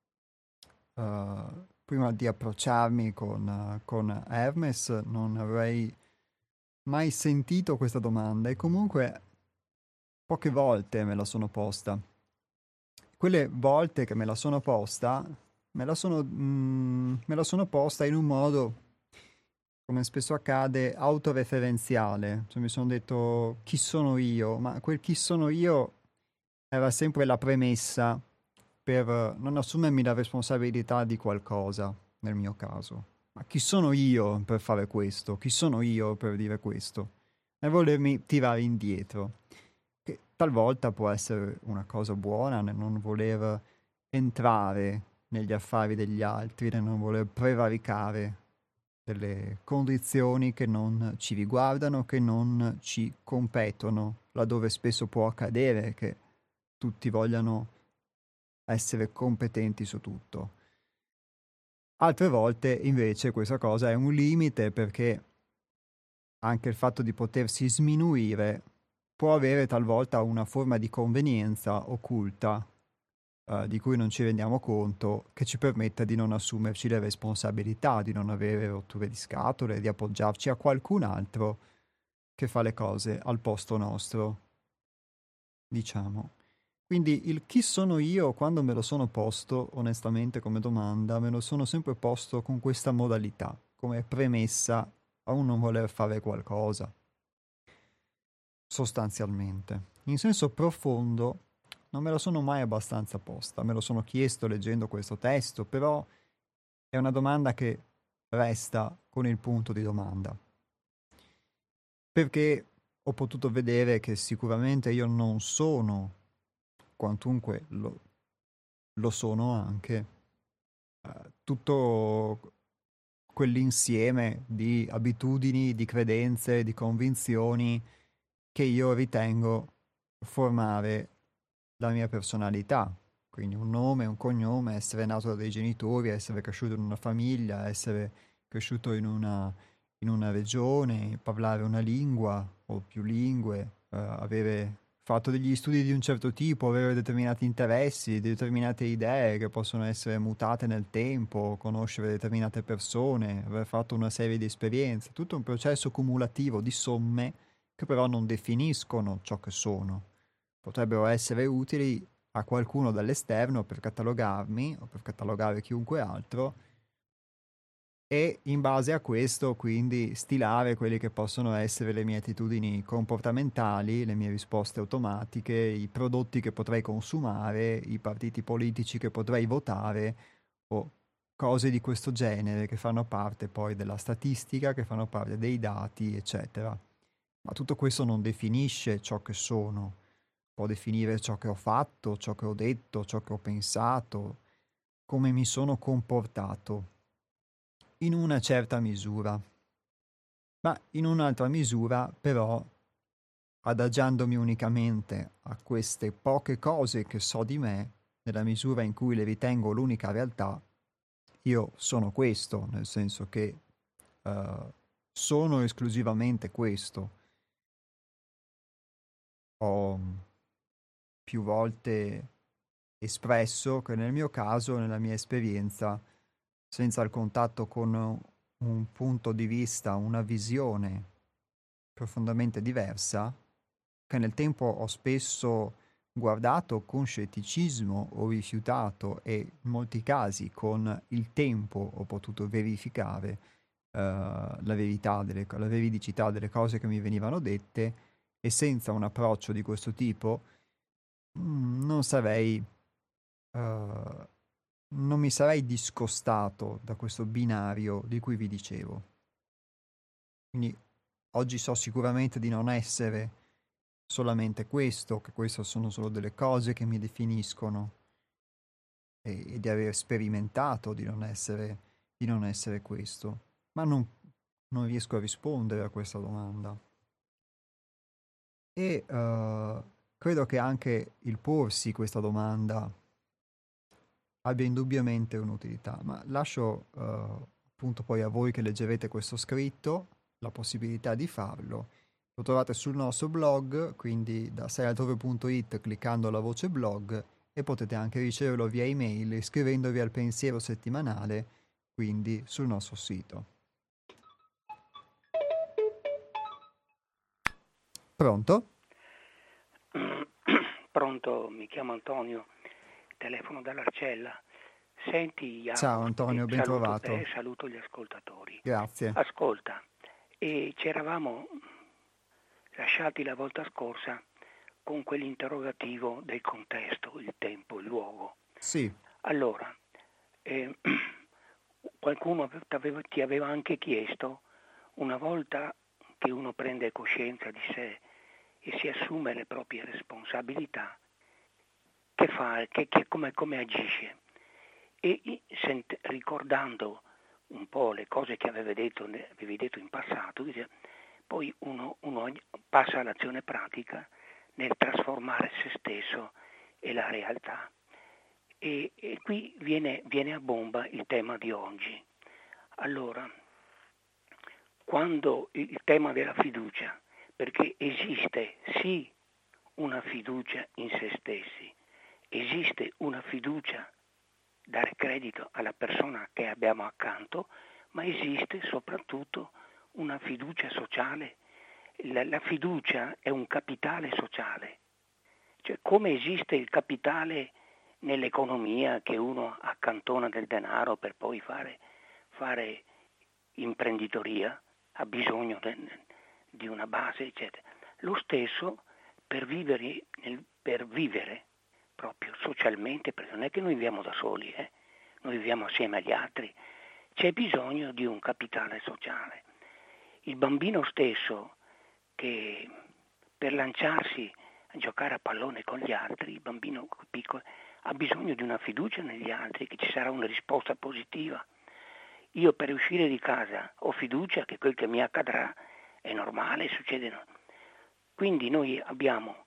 uh, prima di approcciarmi con, uh, con Hermes non avrei mai sentito questa domanda e comunque poche volte me la sono posta. Quelle volte che me la sono posta, me la sono, mh, me la sono posta in un modo, come spesso accade, autoreferenziale. Cioè mi sono detto chi sono io, ma quel chi sono io era sempre la premessa per non assumermi la responsabilità di qualcosa, nel mio caso. Ma chi sono io per fare questo? Chi sono io per dire questo? E volermi tirare indietro, che talvolta può essere una cosa buona nel non voler entrare negli affari degli altri, nel non voler prevaricare delle condizioni che non ci riguardano, che non ci competono, laddove spesso può accadere che tutti vogliano essere competenti su tutto. Altre volte invece questa cosa è un limite perché anche il fatto di potersi sminuire può avere talvolta una forma di convenienza occulta eh, di cui non ci rendiamo conto, che ci permetta di non assumerci le responsabilità, di non avere rotture di scatole, di appoggiarci a qualcun altro che fa le cose al posto nostro, diciamo. Quindi il chi sono io, quando me lo sono posto, onestamente come domanda, me lo sono sempre posto con questa modalità, come premessa a un non voler fare qualcosa, sostanzialmente. In senso profondo non me lo sono mai abbastanza posta, me lo sono chiesto leggendo questo testo, però è una domanda che resta con il punto di domanda. Perché ho potuto vedere che sicuramente io non sono, quantunque lo, lo sono anche, eh, tutto quell'insieme di abitudini, di credenze, di convinzioni che io ritengo formare la mia personalità. Quindi un nome, un cognome, essere nato da dei genitori, essere cresciuto in una famiglia, essere cresciuto in una, in una regione, parlare una lingua o più lingue, eh, avere fatto degli studi di un certo tipo, avere determinati interessi, determinate idee che possono essere mutate nel tempo, conoscere determinate persone, aver fatto una serie di esperienze, tutto un processo cumulativo di somme che però non definiscono ciò che sono. Potrebbero essere utili a qualcuno dall'esterno per catalogarmi o per catalogare chiunque altro e in base a questo quindi stilare quelle che possono essere le mie attitudini comportamentali, le mie risposte automatiche, i prodotti che potrei consumare, i partiti politici che potrei votare o cose di questo genere che fanno parte poi della statistica, che fanno parte dei dati, eccetera. Ma tutto questo non definisce ciò che sono, può definire ciò che ho fatto, ciò che ho detto, ciò che ho pensato, come mi sono comportato in una certa misura, ma in un'altra misura però, adagiandomi unicamente a queste poche cose che so di me, nella misura in cui le ritengo l'unica realtà, io sono questo, nel senso che eh, sono esclusivamente questo. Ho più volte espresso che nel mio caso, nella mia esperienza, senza il contatto con un punto di vista, una visione profondamente diversa, che nel tempo ho spesso guardato con scetticismo o rifiutato e in molti casi con il tempo ho potuto verificare eh, la verità, delle, la veridicità delle cose che mi venivano dette e senza un approccio di questo tipo mm, non sarei, eh, non mi sarei discostato da questo binario di cui vi dicevo. Quindi oggi so sicuramente di non essere solamente questo, che queste sono solo delle cose che mi definiscono e, e di aver sperimentato di non essere, di non essere questo. Ma non, non riesco a rispondere a questa domanda. E eh, credo che anche il porsi questa domanda abbia indubbiamente un'utilità, ma lascio eh, appunto poi a voi che leggerete questo scritto la possibilità di farlo. Lo trovate sul nostro blog, quindi da sei altrove punto it cliccando la voce blog e potete anche riceverlo via email iscrivendovi al pensiero settimanale, quindi sul nostro sito. Pronto? Pronto, mi chiamo Antonio, telefono dall'Arcella. Senti, Ciao Jacopo, Antonio, ben saluto trovato. te, saluto gli ascoltatori. Grazie. Ascolta, e ci eravamo lasciati la volta scorsa con quell'interrogativo del contesto, il tempo, il luogo. Sì. Allora, eh, qualcuno t'aveva, ti aveva anche chiesto, una volta che uno prende coscienza di sé e si assume le proprie responsabilità, che fa, che, che, come, come agisce. E sent, ricordando un po' le cose che avevi detto, avevi detto in passato, dice, poi uno, uno passa all'azione pratica nel trasformare se stesso e la realtà. E, e qui viene, viene a bomba il tema di oggi. Allora, quando il tema della fiducia, perché esiste sì una fiducia in se stessi, esiste una fiducia, dare credito alla persona che abbiamo accanto, ma esiste soprattutto una fiducia sociale. La, la fiducia è un capitale sociale, cioè come esiste il capitale nell'economia che uno accantona del denaro per poi fare, fare imprenditoria, ha bisogno de, di una base, eccetera. Lo stesso per vivere, nel, per vivere proprio socialmente, perché non è che noi viviamo da soli, eh? Noi viviamo assieme agli altri, c'è bisogno di un capitale sociale. Il bambino stesso che per lanciarsi a giocare a pallone con gli altri, il bambino piccolo, ha bisogno di una fiducia negli altri, che ci sarà una risposta positiva. Io per uscire di casa ho fiducia che quel che mi accadrà è normale, succede. No. Quindi noi abbiamo,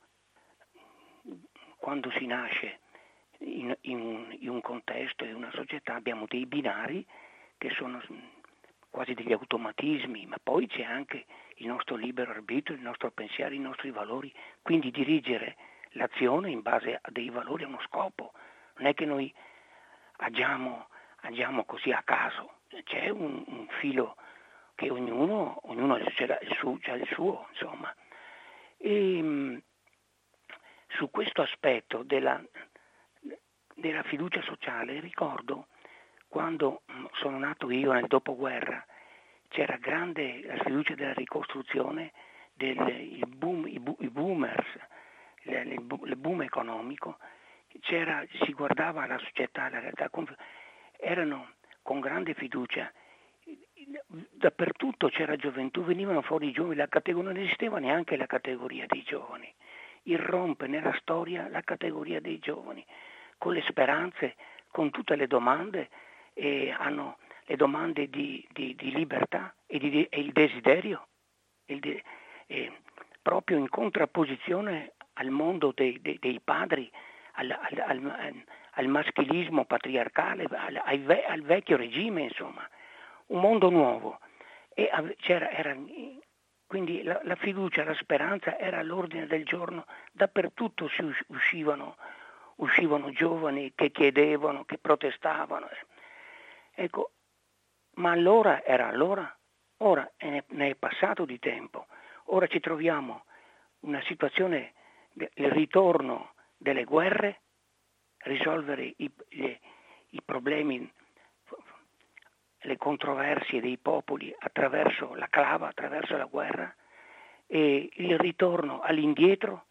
quando si nasce in, in, in un contesto, in una società, abbiamo dei binari che sono quasi degli automatismi, ma poi c'è anche il nostro libero arbitrio, il nostro pensiero, i nostri valori, quindi dirigere l'azione in base a dei valori, a uno scopo. Non è che noi agiamo, agiamo così a caso, c'è un, un filo che ognuno, ognuno c'ha il suo, c'ha il suo insomma. E mh, su questo aspetto della, della fiducia sociale ricordo quando mh, sono nato io nel dopoguerra, c'era grande la fiducia della ricostruzione, del, il boom, i, bu, i boomers, il, il, il boom economico, c'era, si guardava la società, la realtà, con, erano con grande fiducia, dappertutto c'era gioventù, venivano fuori i giovani, la categoria, non esisteva neanche la categoria dei giovani, irrompe nella storia la categoria dei giovani, con le speranze, con tutte le domande, e hanno le domande di, di, di libertà e, di, e il desiderio, il de, eh, proprio in contrapposizione al mondo dei, dei, dei padri, al, al, al, al maschilismo patriarcale, al, al, al vecchio regime, insomma, un mondo nuovo. E c'era, era, quindi la, la fiducia, la speranza era all'ordine del giorno, dappertutto si uscivano, uscivano giovani che chiedevano, che protestavano. Ecco, ma allora era allora, ora ne è passato di tempo, ora ci troviamo una situazione, il ritorno delle guerre, risolvere i, i, i problemi, le controversie dei popoli attraverso la clava, attraverso la guerra, e il ritorno all'indietro,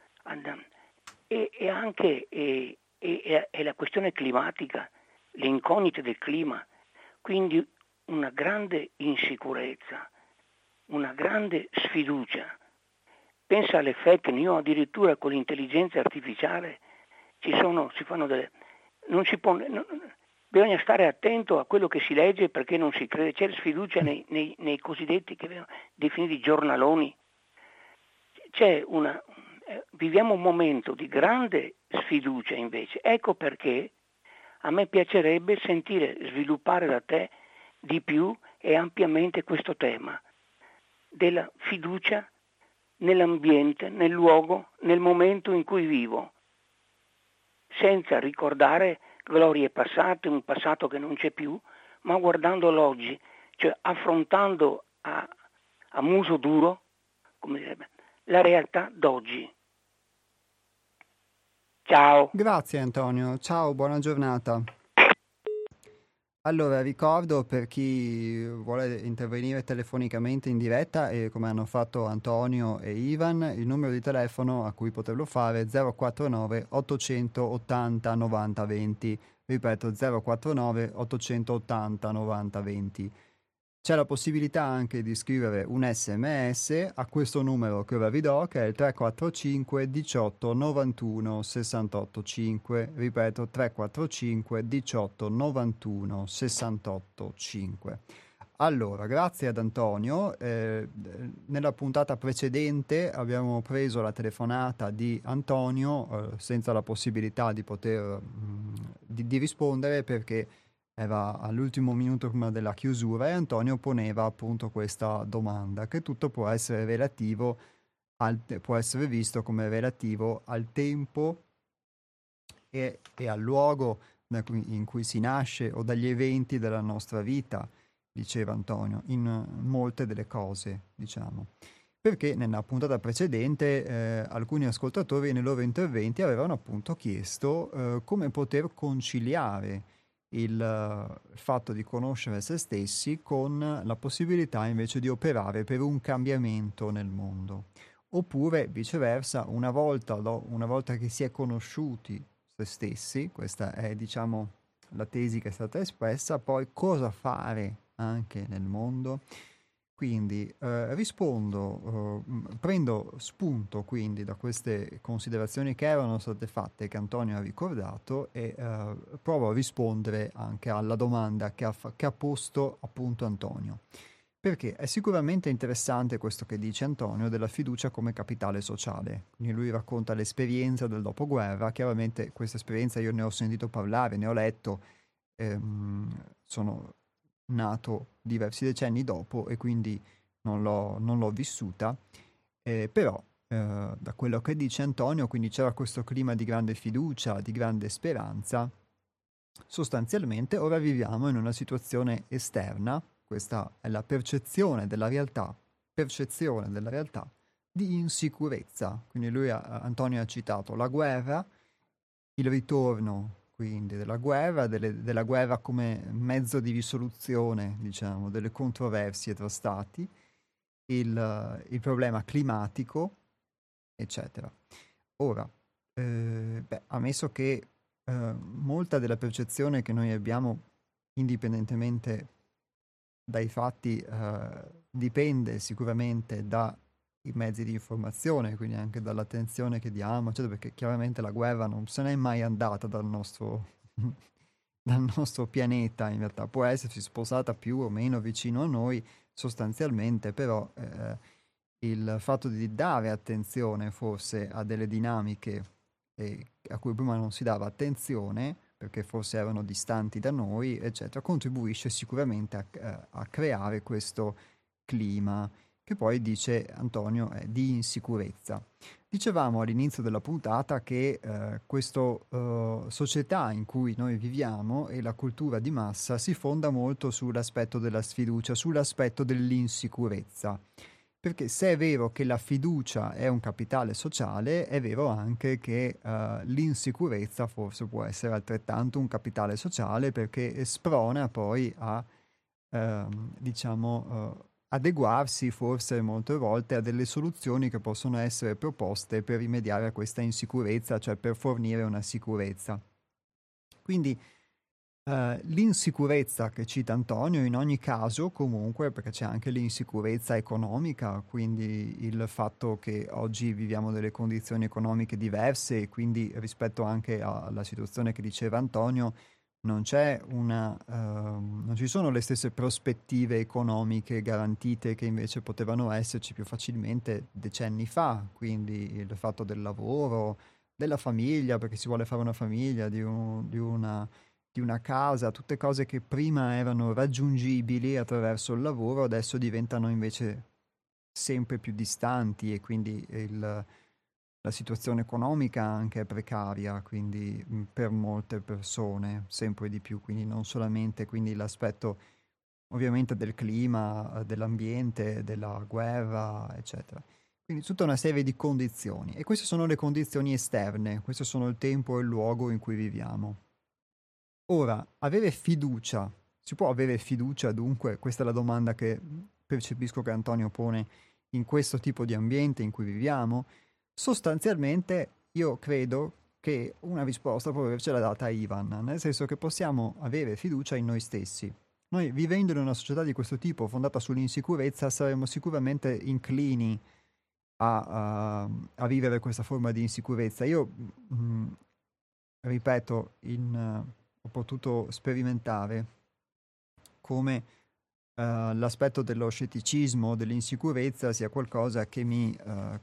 e, e anche e, e, e la questione climatica, le incognite del clima, quindi una grande insicurezza, una grande sfiducia. Pensa alle fake news, addirittura con l'intelligenza artificiale ci sono, si fanno delle, non si può, non, bisogna stare attento a quello che si legge perché non si crede, c'è sfiducia nei, nei, nei cosiddetti che vengono definiti giornaloni. C'è una, eh, viviamo un momento di grande sfiducia invece, ecco perché a me piacerebbe sentire sviluppare da te di più e ampiamente questo tema della fiducia nell'ambiente, nel luogo, nel momento in cui vivo, senza ricordare glorie passate, un passato che non c'è più, ma guardando l'oggi, cioè affrontando a, a muso duro, come direbbe, la realtà d'oggi. Ciao. Grazie Antonio, ciao, buona giornata. Allora, ricordo per chi vuole intervenire telefonicamente in diretta, e come hanno fatto Antonio e Ivan, il numero di telefono a cui poterlo fare è zero quattro nove ottocentottanta novanta venti. Ripeto, zero quattro nove ottocentottanta novanta venti. C'è la possibilità anche di scrivere un sms a questo numero che ora vi do, che è il tre quattro cinque diciotto novantuno sessantotto cinque. Ripeto, tre quattro cinque diciotto novantuno sessantotto cinque. Allora, grazie ad Antonio. Eh, nella puntata precedente abbiamo preso la telefonata di Antonio eh, senza la possibilità di poter mh, di, di rispondere perché era all'ultimo minuto prima della chiusura, e Antonio poneva appunto questa domanda, che tutto può essere relativo al, può essere visto come relativo al tempo e, e al luogo in cui si nasce o dagli eventi della nostra vita, diceva Antonio, in molte delle cose, diciamo. Perché nella puntata precedente eh, alcuni ascoltatori nei loro interventi avevano appunto chiesto eh, come poter conciliare il uh, fatto di conoscere se stessi con la possibilità invece di operare per un cambiamento nel mondo, oppure viceversa, una volta, do, una volta che si è conosciuti se stessi, questa è diciamo la tesi che è stata espressa, poi cosa fare anche nel mondo. Quindi eh, rispondo, eh, prendo spunto quindi da queste considerazioni che erano state fatte, che Antonio ha ricordato, e eh, provo a rispondere anche alla domanda che ha, fa- che ha posto appunto Antonio. Perché è sicuramente interessante questo che dice Antonio della fiducia come capitale sociale. Quindi lui racconta l'esperienza del dopoguerra, chiaramente questa esperienza io ne ho sentito parlare, ne ho letto, ehm, sono nato diversi decenni dopo e quindi non l'ho, non l'ho vissuta, eh, però eh, da quello che dice Antonio, quindi c'era questo clima di grande fiducia, di grande speranza. Sostanzialmente ora viviamo in una situazione esterna, questa è la percezione della realtà, percezione della realtà di insicurezza. Quindi lui, ha, Antonio ha citato la guerra, il ritorno quindi della guerra, delle, della guerra come mezzo di risoluzione, diciamo, delle controversie tra stati, il, il problema climatico, eccetera. Ora, eh, beh, ammesso che eh, molta della percezione che noi abbiamo, indipendentemente dai fatti, eh, dipende sicuramente dai mezzi di informazione, quindi anche dall'attenzione che diamo, eccetera, perché chiaramente la guerra non se n'è mai andata dal nostro, dal nostro pianeta, in realtà può essersi sposata più o meno vicino a noi, sostanzialmente, però eh, il fatto di dare attenzione forse a delle dinamiche eh, a cui prima non si dava attenzione, perché forse erano distanti da noi, eccetera, contribuisce sicuramente a, a creare questo clima che poi, dice Antonio, è di insicurezza. Dicevamo all'inizio della puntata che eh, questa eh, società in cui noi viviamo e la cultura di massa si fonda molto sull'aspetto della sfiducia, sull'aspetto dell'insicurezza. Perché se è vero che la fiducia è un capitale sociale, è vero anche che uh, l'insicurezza forse può essere altrettanto un capitale sociale, perché sprona poi a, uh, diciamo, uh, adeguarsi forse molte volte a delle soluzioni che possono essere proposte per rimediare a questa insicurezza, cioè per fornire una sicurezza. Quindi Uh, l'insicurezza che cita Antonio, in ogni caso, comunque, perché c'è anche l'insicurezza economica, quindi il fatto che oggi viviamo delle condizioni economiche diverse e quindi rispetto anche alla situazione che diceva Antonio, non c'è una, uh, non ci sono le stesse prospettive economiche garantite che invece potevano esserci più facilmente decenni fa, quindi il fatto del lavoro, della famiglia, perché si vuole fare una famiglia, di, un, di una di una casa, tutte cose che prima erano raggiungibili attraverso il lavoro, adesso diventano invece sempre più distanti e quindi il, la situazione economica anche è precaria, quindi mh, per molte persone, sempre di più, quindi non solamente quindi l'aspetto ovviamente del clima, dell'ambiente, della guerra, eccetera. Quindi tutta una serie di condizioni e queste sono le condizioni esterne, questo sono il tempo e il luogo in cui viviamo. Ora, avere fiducia, si può avere fiducia dunque? Questa è la domanda che percepisco che Antonio pone in questo tipo di ambiente in cui viviamo. Sostanzialmente io credo che una risposta può avercela data Ivan, nel senso che possiamo avere fiducia in noi stessi. Noi vivendo in una società di questo tipo, fondata sull'insicurezza, saremo sicuramente inclini a, a, a vivere questa forma di insicurezza. Io, mh, ripeto, in... Uh, ho potuto sperimentare come uh, l'aspetto dello scetticismo, dell'insicurezza sia qualcosa che mi, uh,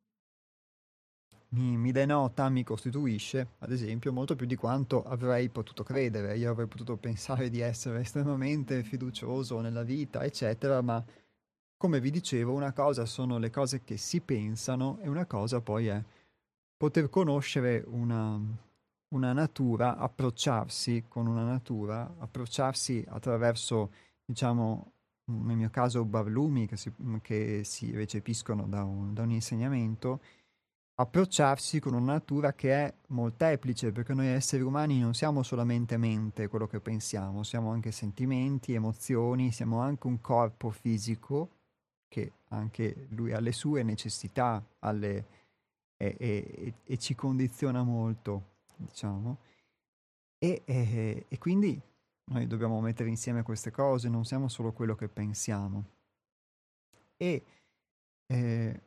mi, mi denota, mi costituisce, ad esempio, molto più di quanto avrei potuto credere. Io avrei potuto pensare di essere estremamente fiducioso nella vita, eccetera, ma come vi dicevo, una cosa sono le cose che si pensano e una cosa poi è poter conoscere una... una natura, approcciarsi con una natura, approcciarsi attraverso, diciamo, nel mio caso, barlumi che si, che si recepiscono da un, da un insegnamento, approcciarsi con una natura che è molteplice, perché noi esseri umani non siamo solamente mente, quello che pensiamo, siamo anche sentimenti, emozioni, siamo anche un corpo fisico, che anche lui ha le sue necessità, alle, e, e, e ci condiziona molto, diciamo, e, e, e quindi noi dobbiamo mettere insieme queste cose, non siamo solo quello che pensiamo. E eh,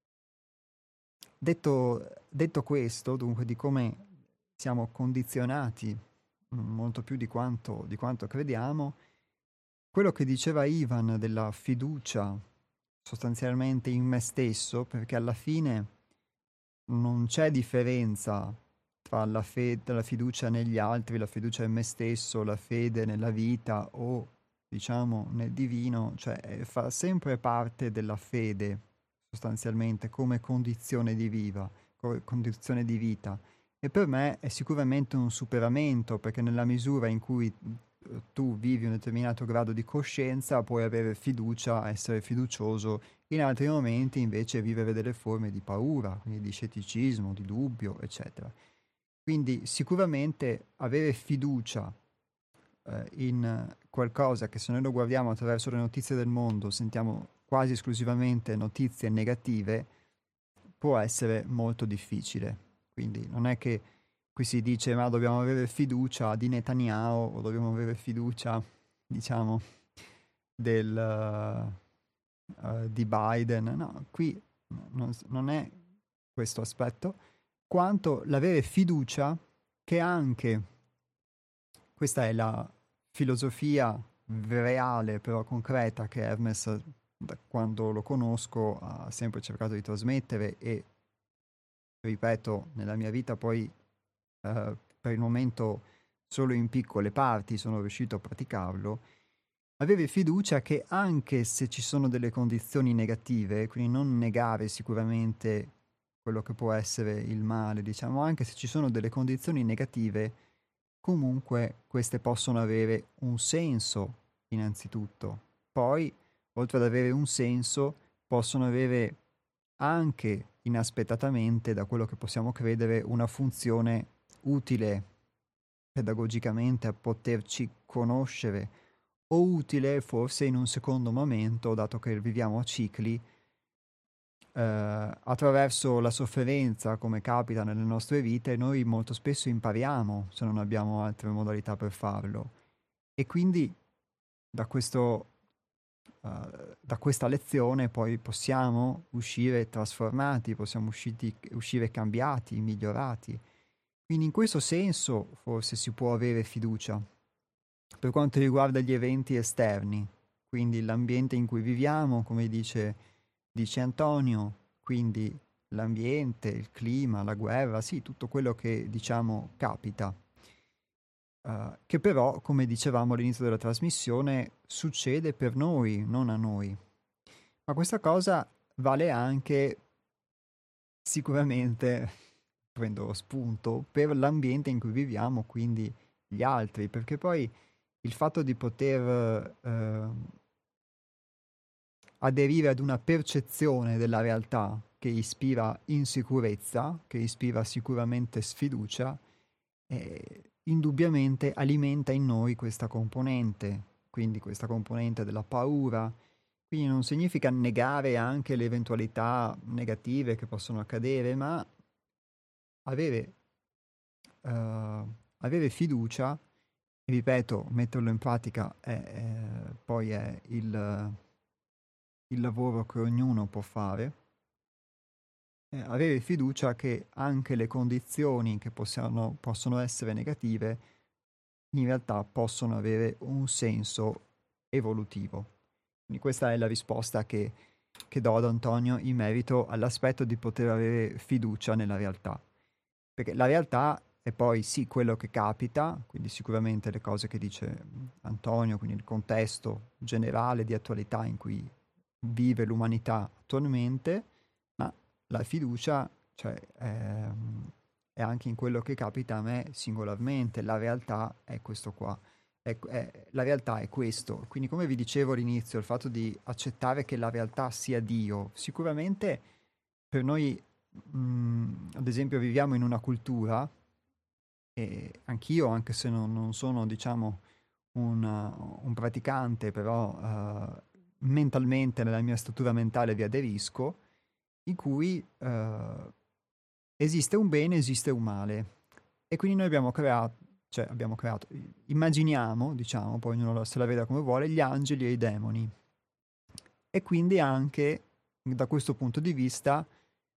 detto, detto questo, dunque, di come siamo condizionati mh, molto più di quanto, di quanto crediamo, quello che diceva Ivan della fiducia sostanzialmente in me stesso, perché alla fine non c'è differenza tra la, fede, la fiducia negli altri, la fiducia in me stesso, la fede nella vita o diciamo, nel divino, cioè fa sempre parte della fede, sostanzialmente, come condizione di viva, come condizione di vita. E per me è sicuramente un superamento, perché nella misura in cui tu vivi un determinato grado di coscienza, puoi avere fiducia, essere fiducioso, in altri momenti invece vivere delle forme di paura, quindi di scetticismo, di dubbio, eccetera. Quindi sicuramente avere fiducia eh, in qualcosa che, se noi lo guardiamo attraverso le notizie del mondo, sentiamo quasi esclusivamente notizie negative, può essere molto difficile. Quindi non è che qui si dice ma dobbiamo avere fiducia di Netanyahu o dobbiamo avere fiducia, diciamo, del, uh, uh, di Biden. No, qui non, non è questo aspetto, quanto l'avere fiducia che anche, questa è la filosofia reale però concreta che Hermes, da quando lo conosco, ha sempre cercato di trasmettere, e ripeto, nella mia vita poi Uh, per il momento solo in piccole parti sono riuscito a praticarlo. Avere fiducia che anche se ci sono delle condizioni negative, quindi non negare sicuramente quello che può essere il male, diciamo, anche se ci sono delle condizioni negative, comunque queste possono avere un senso innanzitutto. Poi, oltre ad avere un senso, possono avere anche inaspettatamente, da quello che possiamo credere, una funzione utile pedagogicamente a poterci conoscere, o utile forse in un secondo momento, dato che viviamo a cicli, eh, attraverso la sofferenza, come capita nelle nostre vite, noi molto spesso impariamo, se non abbiamo altre modalità per farlo. E quindi da questo, uh, da questa lezione poi possiamo uscire trasformati, possiamo usciti, uscire cambiati, migliorati. Quindi in questo senso forse si può avere fiducia. Per quanto riguarda gli eventi esterni, quindi l'ambiente in cui viviamo, come dice, dice Antonio, quindi l'ambiente, il clima, la guerra, sì, tutto quello che, diciamo, capita. Uh, che però, come dicevamo all'inizio della trasmissione, succede per noi, non a noi. Ma questa cosa vale anche sicuramente, prendo spunto, per l'ambiente in cui viviamo, quindi gli altri, perché poi il fatto di poter eh, aderire ad una percezione della realtà che ispira insicurezza, che ispira sicuramente sfiducia, eh, indubbiamente alimenta in noi questa componente, quindi questa componente della paura. Quindi non significa negare anche le eventualità negative che possono accadere, ma avere, uh, avere fiducia, e ripeto, metterlo in pratica è, è, poi è il, il lavoro che ognuno può fare, eh, avere fiducia che anche le condizioni che possiamo, possono essere negative in realtà possono avere un senso evolutivo. Quindi questa è la risposta che, che do ad Antonio in merito all'aspetto di poter avere fiducia nella realtà. Perché la realtà è poi sì quello che capita, quindi sicuramente le cose che dice Antonio, quindi il contesto generale di attualità in cui vive l'umanità attualmente, ma la fiducia, cioè, è, è anche in quello che capita a me singolarmente. La realtà è questo qua. È, è, la realtà è questo. Quindi, come vi dicevo all'inizio, il fatto di accettare che la realtà sia Dio, sicuramente per noi, mh, ad esempio, viviamo in una cultura, e anch'io, anche se non, non sono, diciamo, un, uh, un praticante, però uh, mentalmente, nella mia struttura mentale vi aderisco, in cui uh, esiste un bene, esiste un male. E quindi noi abbiamo creato, cioè abbiamo creato, immaginiamo, diciamo, poi ognuno se la veda come vuole, gli angeli e i demoni. E quindi anche, da questo punto di vista,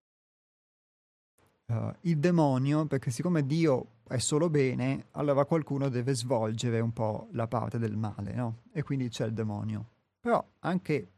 uh, il demonio, perché siccome Dio è solo bene, allora qualcuno deve svolgere un po' la parte del male, no? E quindi c'è il demonio. Però anche,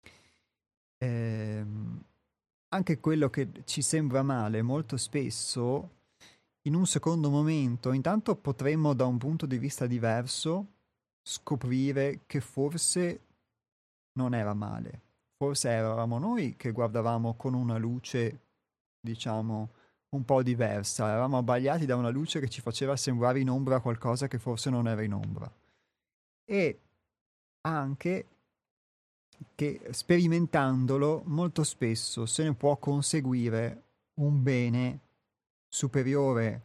ehm, anche quello che ci sembra male molto spesso, in un secondo momento, intanto potremmo da un punto di vista diverso scoprire che forse non era male, forse eravamo noi che guardavamo con una luce, diciamo, un po' diversa, eravamo abbagliati da una luce che ci faceva sembrare in ombra qualcosa che forse non era in ombra. E anche che sperimentandolo molto spesso se ne può conseguire un bene superiore,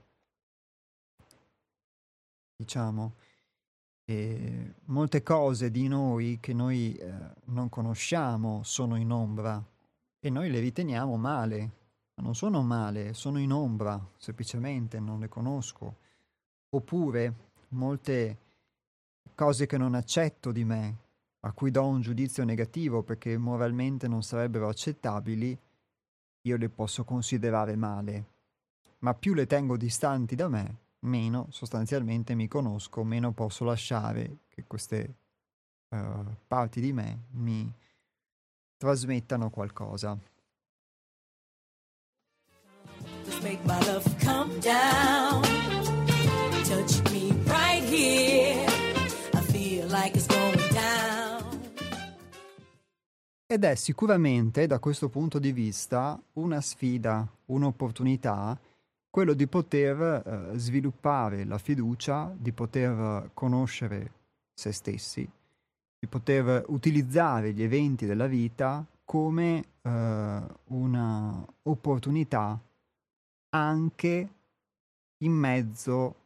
diciamo, e molte cose di noi che noi eh, non conosciamo sono in ombra e noi le riteniamo male, ma non sono male, sono in ombra, semplicemente non le conosco. Oppure molte cose che non accetto di me, a cui do un giudizio negativo perché moralmente non sarebbero accettabili, io le posso considerare male. Ma più le tengo distanti da me, meno sostanzialmente mi conosco, meno posso lasciare che queste uh, parti di me mi trasmettano qualcosa. Just make my love come down, touch me right here, I feel like it's going down. Ed è sicuramente, da questo punto di vista, una sfida, un'opportunità, quello di poter eh, sviluppare la fiducia, di poter conoscere se stessi, di poter utilizzare gli eventi della vita come eh, una opportunità anche in mezzo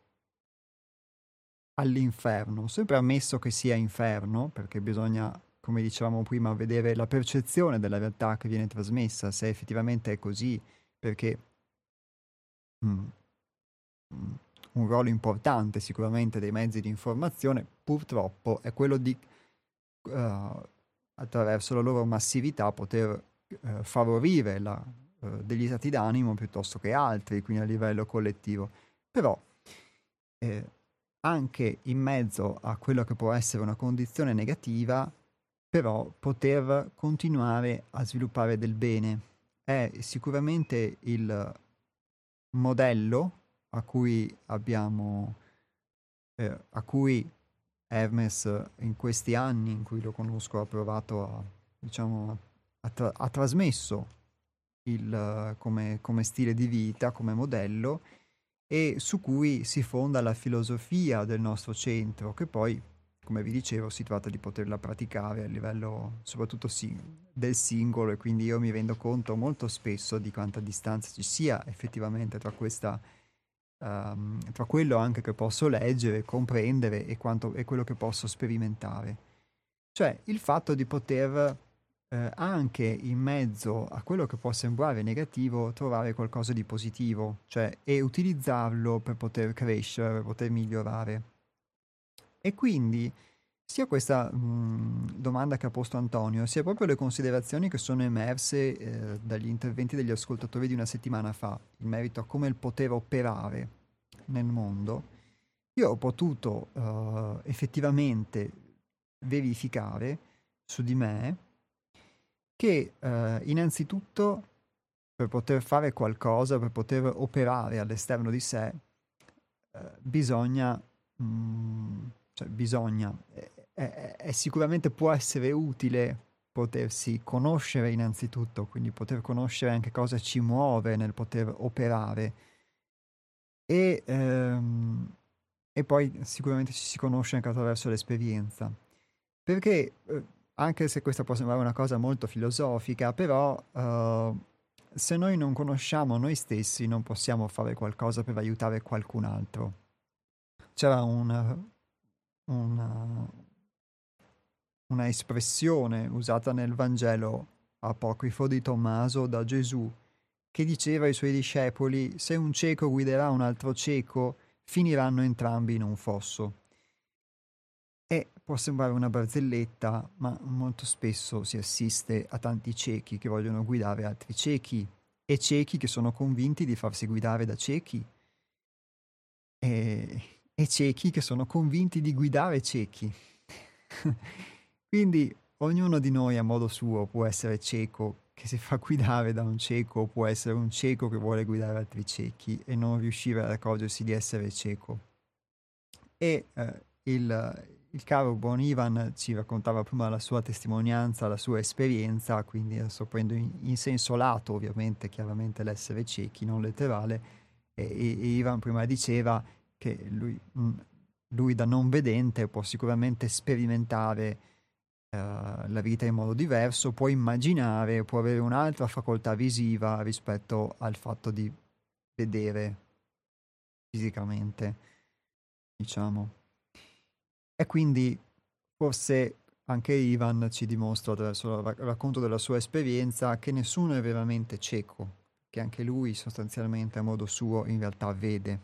all'inferno, sempre ammesso che sia inferno, perché bisogna, come dicevamo prima, vedere la percezione della realtà che viene trasmessa, se effettivamente è così, perché Mm. un ruolo importante sicuramente dei mezzi di informazione purtroppo è quello di uh, attraverso la loro massività poter uh, favorire la, uh, degli stati d'animo piuttosto che altri, quindi a livello collettivo. Però eh, anche in mezzo a quello che può essere una condizione negativa, però poter continuare a sviluppare del bene è sicuramente il modello a cui abbiamo eh, a cui Hermes in questi anni in cui lo conosco ha provato a diciamo ha, tra- ha trasmesso il come, come stile di vita, come modello, e su cui si fonda la filosofia del nostro centro, che poi, come vi dicevo, si tratta di poterla praticare a livello soprattutto sing- del singolo, e quindi io mi rendo conto molto spesso di quanta distanza ci sia effettivamente tra questa um, tra quello anche che posso leggere, comprendere e, quanto, e quello che posso sperimentare. Cioè il fatto di poter eh, anche in mezzo a quello che può sembrare negativo trovare qualcosa di positivo, cioè, e utilizzarlo per poter crescere, per poter migliorare. E quindi sia questa mh, domanda che ha posto Antonio, sia proprio le considerazioni che sono emerse eh, dagli interventi degli ascoltatori di una settimana fa in merito a come il potere operare nel mondo, io ho potuto uh, effettivamente verificare su di me che uh, innanzitutto per poter fare qualcosa, per poter operare all'esterno di sé, uh, bisogna... Mh, cioè bisogna, è, è, è sicuramente può essere utile potersi conoscere innanzitutto, quindi poter conoscere anche cosa ci muove nel poter operare e, ehm, e poi sicuramente ci si conosce anche attraverso l'esperienza, perché eh, anche se questa può sembrare una cosa molto filosofica, però eh, se noi non conosciamo noi stessi non possiamo fare qualcosa per aiutare qualcun altro. C'era una Una, una espressione usata nel Vangelo apocrifo di Tommaso da Gesù, che diceva ai suoi discepoli: se un cieco guiderà un altro cieco, finiranno entrambi in un fosso. E può sembrare una barzelletta, ma molto spesso si assiste a tanti ciechi che vogliono guidare altri ciechi, e ciechi che sono convinti di farsi guidare da ciechi, e e ciechi che sono convinti di guidare ciechi. Quindi ognuno di noi a modo suo può essere cieco che si fa guidare da un cieco, o può essere un cieco che vuole guidare altri ciechi e non riuscire ad accorgersi di essere cieco. E eh, il, il caro buon Ivan ci raccontava prima la sua testimonianza, la sua esperienza, quindi adesso prendo in, in senso lato ovviamente, chiaramente l'essere ciechi, non letterale, e, e, e Ivan prima diceva che lui, mh, lui da non vedente può sicuramente sperimentare uh, la vita in modo diverso, può immaginare, può avere un'altra facoltà visiva rispetto al fatto di vedere fisicamente, diciamo. E quindi forse anche Ivan ci dimostra attraverso il racconto della sua esperienza che nessuno è veramente cieco, che anche lui sostanzialmente a modo suo in realtà vede.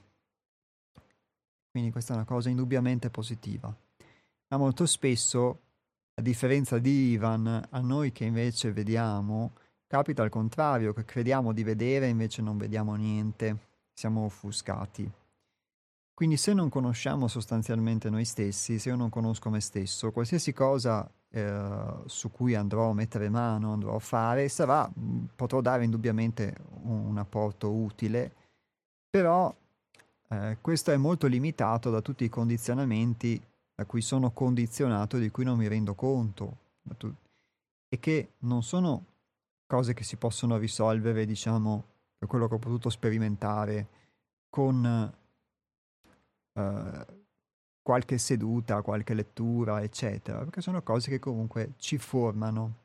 Quindi questa è una cosa indubbiamente positiva. Ma molto spesso, a differenza di Ivan, a noi che invece vediamo, capita al contrario, che crediamo di vedere e invece non vediamo niente, siamo offuscati. Quindi se non conosciamo sostanzialmente noi stessi, se io non conosco me stesso, qualsiasi cosa eh, su cui andrò a mettere mano, andrò a fare, sarà, potrò dare indubbiamente un, un apporto utile, però eh, questo è molto limitato da tutti i condizionamenti da cui sono condizionato, di cui non mi rendo conto, e che non sono cose che si possono risolvere, diciamo, per quello che ho potuto sperimentare, con Uh, qualche seduta, qualche lettura, eccetera, perché sono cose che comunque ci formano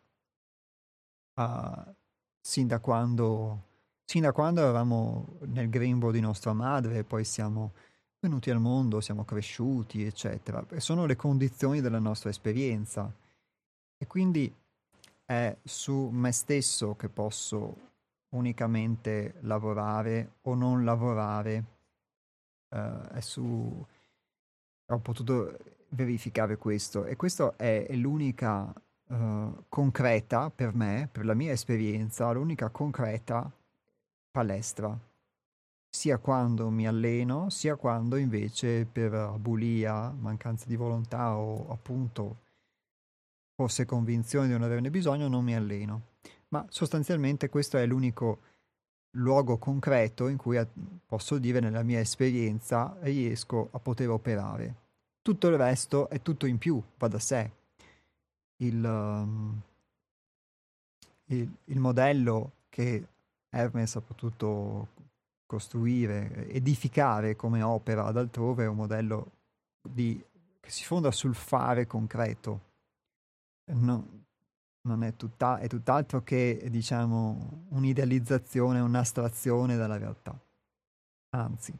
uh, sin da quando sin da quando eravamo nel grembo di nostra madre, poi siamo venuti al mondo, siamo cresciuti, eccetera, e sono le condizioni della nostra esperienza, e quindi è su me stesso che posso unicamente lavorare o non lavorare. Uh, è su ho potuto verificare questo, e questo è, è l'unica uh, concreta per me, per la mia esperienza, l'unica concreta palestra, sia quando mi alleno, sia quando invece per abulia, mancanza di volontà o appunto forse convinzione di non averne bisogno non mi alleno, ma sostanzialmente questo è l'unico luogo concreto in cui posso dire nella mia esperienza riesco a poter operare. Tutto il resto è tutto in più, va da sé. Il, um, il, il modello che Hermes ha potuto costruire, edificare come opera ad altrove è un modello di, che si fonda sul fare concreto. No, non è, tutta, è tutt'altro che, diciamo, un'idealizzazione, un'astrazione dalla realtà. Anzi,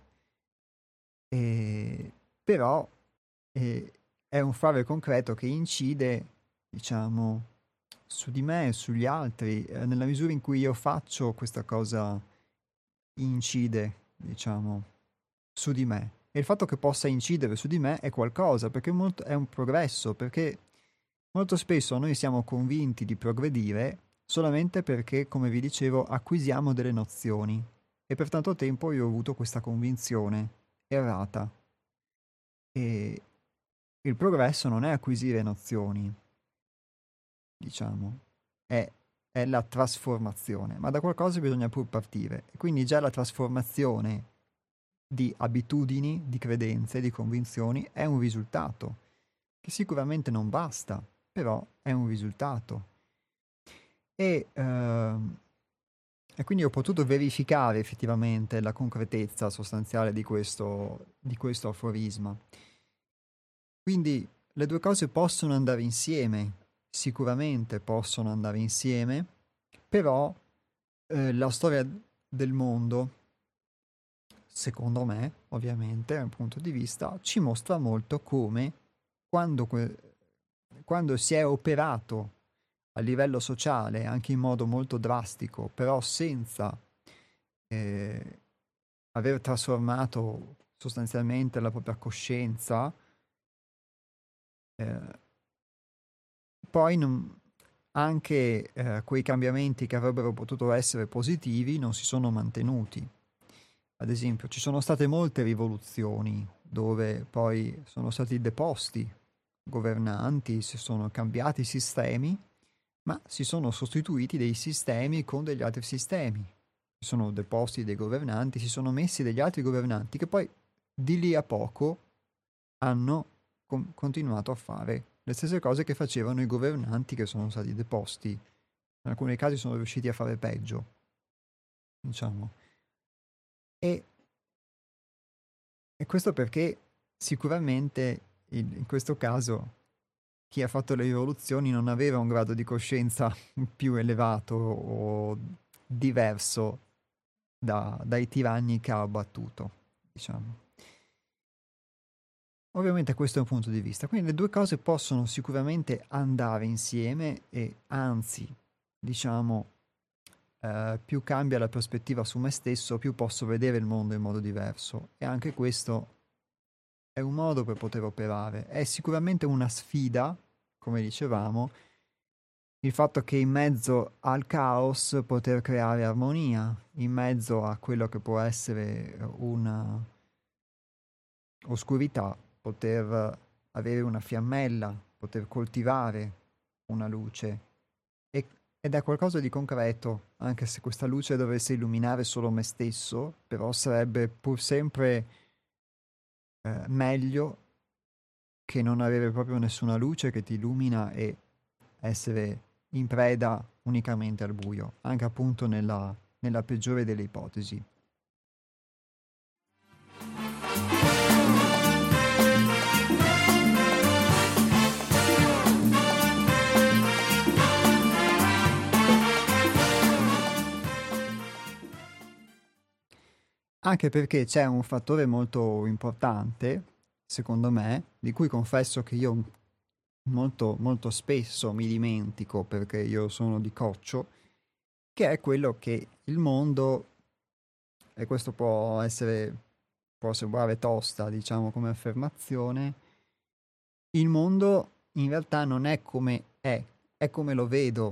e, però e, è un fare concreto che incide, diciamo, su di me e sugli altri, eh, nella misura in cui io faccio questa cosa incide, diciamo, su di me. E il fatto che possa incidere su di me è qualcosa, perché molto, è un progresso, perché molto spesso noi siamo convinti di progredire solamente perché, come vi dicevo, acquisiamo delle nozioni, e per tanto tempo io ho avuto questa convinzione errata. E il progresso non è acquisire nozioni, diciamo, è, è la trasformazione, ma da qualcosa bisogna pur partire, e quindi già la trasformazione di abitudini, di credenze, di convinzioni è un risultato, che sicuramente non basta, però è un risultato. E, ehm, e quindi ho potuto verificare effettivamente la concretezza sostanziale di questo, di questo aforisma. Quindi le due cose possono andare insieme, sicuramente possono andare insieme, però eh, la storia del mondo, secondo me, ovviamente, da un punto di vista, ci mostra molto come quando, quando si è operato a livello sociale, anche in modo molto drastico, però senza eh, aver trasformato sostanzialmente la propria coscienza, eh, poi non, anche eh, quei cambiamenti che avrebbero potuto essere positivi non si sono mantenuti. Ad esempio, ci sono state molte rivoluzioni dove poi sono stati deposti governanti, si sono cambiati sistemi, ma si sono sostituiti dei sistemi con degli altri sistemi. Si sono deposti dei governanti, si sono messi degli altri governanti che poi di lì a poco hanno com- continuato a fare le stesse cose che facevano i governanti che sono stati deposti. In alcuni casi sono riusciti a fare peggio, diciamo. E, e questo perché sicuramente in, in questo caso chi ha fatto le rivoluzioni non aveva un grado di coscienza più elevato o diverso da, dai tiranni che ha abbattuto, diciamo. Ovviamente questo è un punto di vista, quindi le due cose possono sicuramente andare insieme e anzi, diciamo, eh, più cambia la prospettiva su me stesso, più posso vedere il mondo in modo diverso e anche questo è un modo per poter operare. È sicuramente una sfida, come dicevamo, il fatto che in mezzo al caos poter creare armonia, in mezzo a quello che può essere una oscurità, poter avere una fiammella, poter coltivare una luce. E, ed è qualcosa di concreto, anche se questa luce dovesse illuminare solo me stesso, però sarebbe pur sempre eh, meglio che non avere proprio nessuna luce che ti illumina e essere in preda unicamente al buio, anche appunto nella, nella peggiore delle ipotesi. Anche perché c'è un fattore molto importante, secondo me, di cui confesso che io molto, molto spesso mi dimentico perché io sono di coccio, che è quello che il mondo, e questo può essere, può sembrare tosta, diciamo, come affermazione, il mondo in realtà non è come è, è come lo vedo,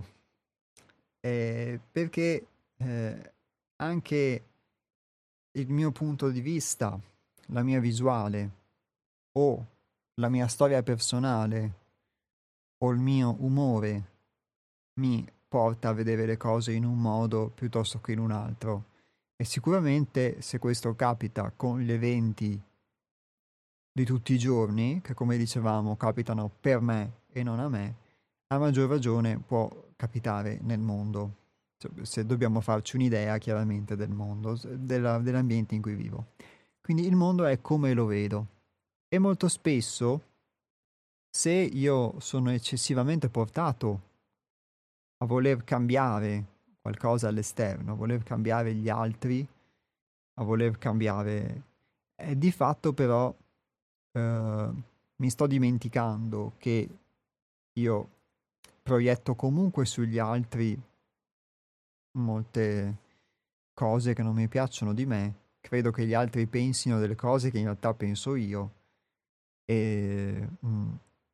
eh, perché eh, anche il mio punto di vista, la mia visuale o la mia storia personale o il mio umore mi porta a vedere le cose in un modo piuttosto che in un altro. E sicuramente se questo capita con gli eventi di tutti i giorni, che come dicevamo capitano per me e non a me, a maggior ragione può capitare nel mondo. Se dobbiamo farci un'idea chiaramente del mondo, della, dell'ambiente in cui vivo. Quindi il mondo è come lo vedo. E molto spesso, se io sono eccessivamente portato a voler cambiare qualcosa all'esterno, a voler cambiare gli altri, a voler cambiare... Eh, di fatto però eh, mi sto dimenticando che io proietto comunque sugli altri molte cose che non mi piacciono di me, credo che gli altri pensino delle cose che in realtà penso io e mm,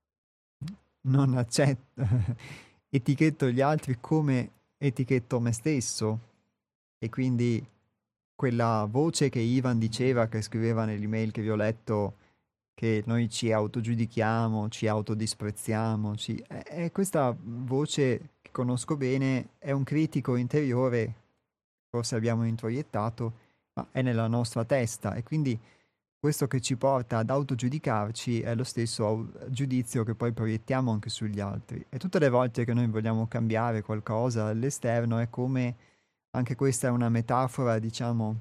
non accetto, etichetto gli altri come etichetto me stesso e quindi quella voce che Ivan diceva, che scriveva nell'email che vi ho letto, che noi ci autogiudichiamo, ci autodisprezziamo, ci... è questa voce che conosco bene, è un critico interiore, forse abbiamo introiettato, ma è nella nostra testa e quindi questo che ci porta ad autogiudicarci è lo stesso au- giudizio che poi proiettiamo anche sugli altri. E tutte le volte che noi vogliamo cambiare qualcosa all'esterno è come, anche questa è una metafora, diciamo,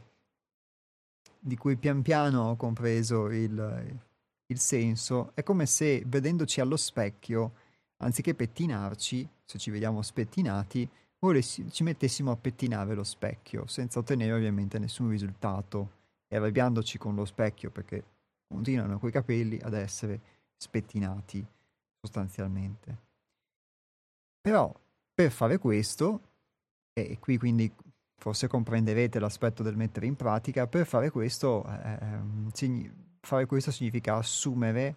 di cui pian piano ho compreso il... il senso, è come se vedendoci allo specchio, anziché pettinarci, se ci vediamo spettinati, volessi, ci mettessimo a pettinare lo specchio, senza ottenere ovviamente nessun risultato, e arrabbiandoci con lo specchio perché continuano quei capelli ad essere spettinati sostanzialmente. Però per fare questo, e qui quindi forse comprenderete l'aspetto del mettere in pratica, per fare questo eh, significa fare questo significa assumere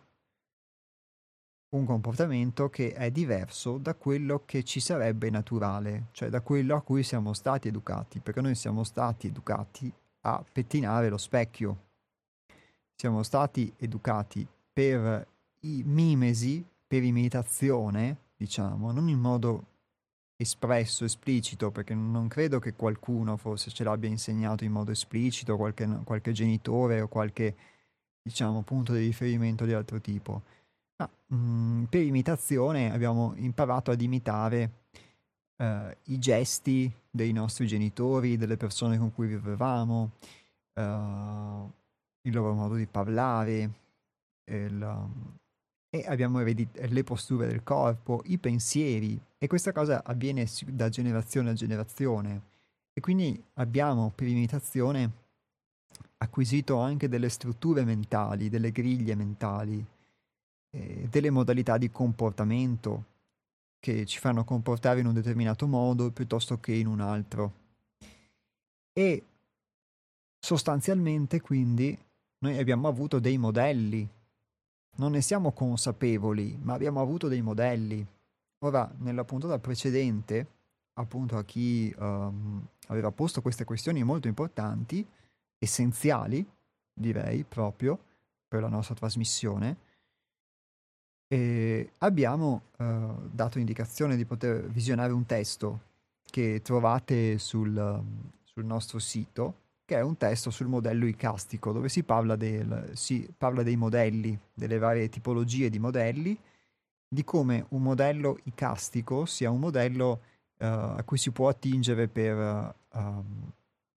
un comportamento che è diverso da quello che ci sarebbe naturale, cioè da quello a cui siamo stati educati, perché noi siamo stati educati a pettinare lo specchio. Siamo stati educati per i mimesi, per imitazione, diciamo, non in modo espresso, esplicito, perché non credo che qualcuno forse ce l'abbia insegnato in modo esplicito, qualche, qualche genitore o qualche, diciamo, punto di riferimento di altro tipo. Ah, mm, per imitazione abbiamo imparato ad imitare eh, i gesti dei nostri genitori, delle persone con cui vivevamo, eh, il loro modo di parlare, il, um, e abbiamo eredit- le posture del corpo, i pensieri, e questa cosa avviene si- da generazione a generazione. E quindi abbiamo per imitazione acquisito anche delle strutture mentali, delle griglie mentali, eh, delle modalità di comportamento che ci fanno comportare in un determinato modo piuttosto che in un altro. E sostanzialmente quindi noi abbiamo avuto dei modelli, non ne siamo consapevoli, ma abbiamo avuto dei modelli. Ora, nella puntata precedente, appunto a chi um, aveva posto queste questioni molto importanti, essenziali, direi proprio, per la nostra trasmissione, e abbiamo uh, dato indicazione di poter visionare un testo che trovate sul, um, sul nostro sito, che è un testo sul modello icastico, dove si parla, del, si parla dei modelli, delle varie tipologie di modelli, di come un modello icastico sia un modello uh, a cui si può attingere per, uh, um,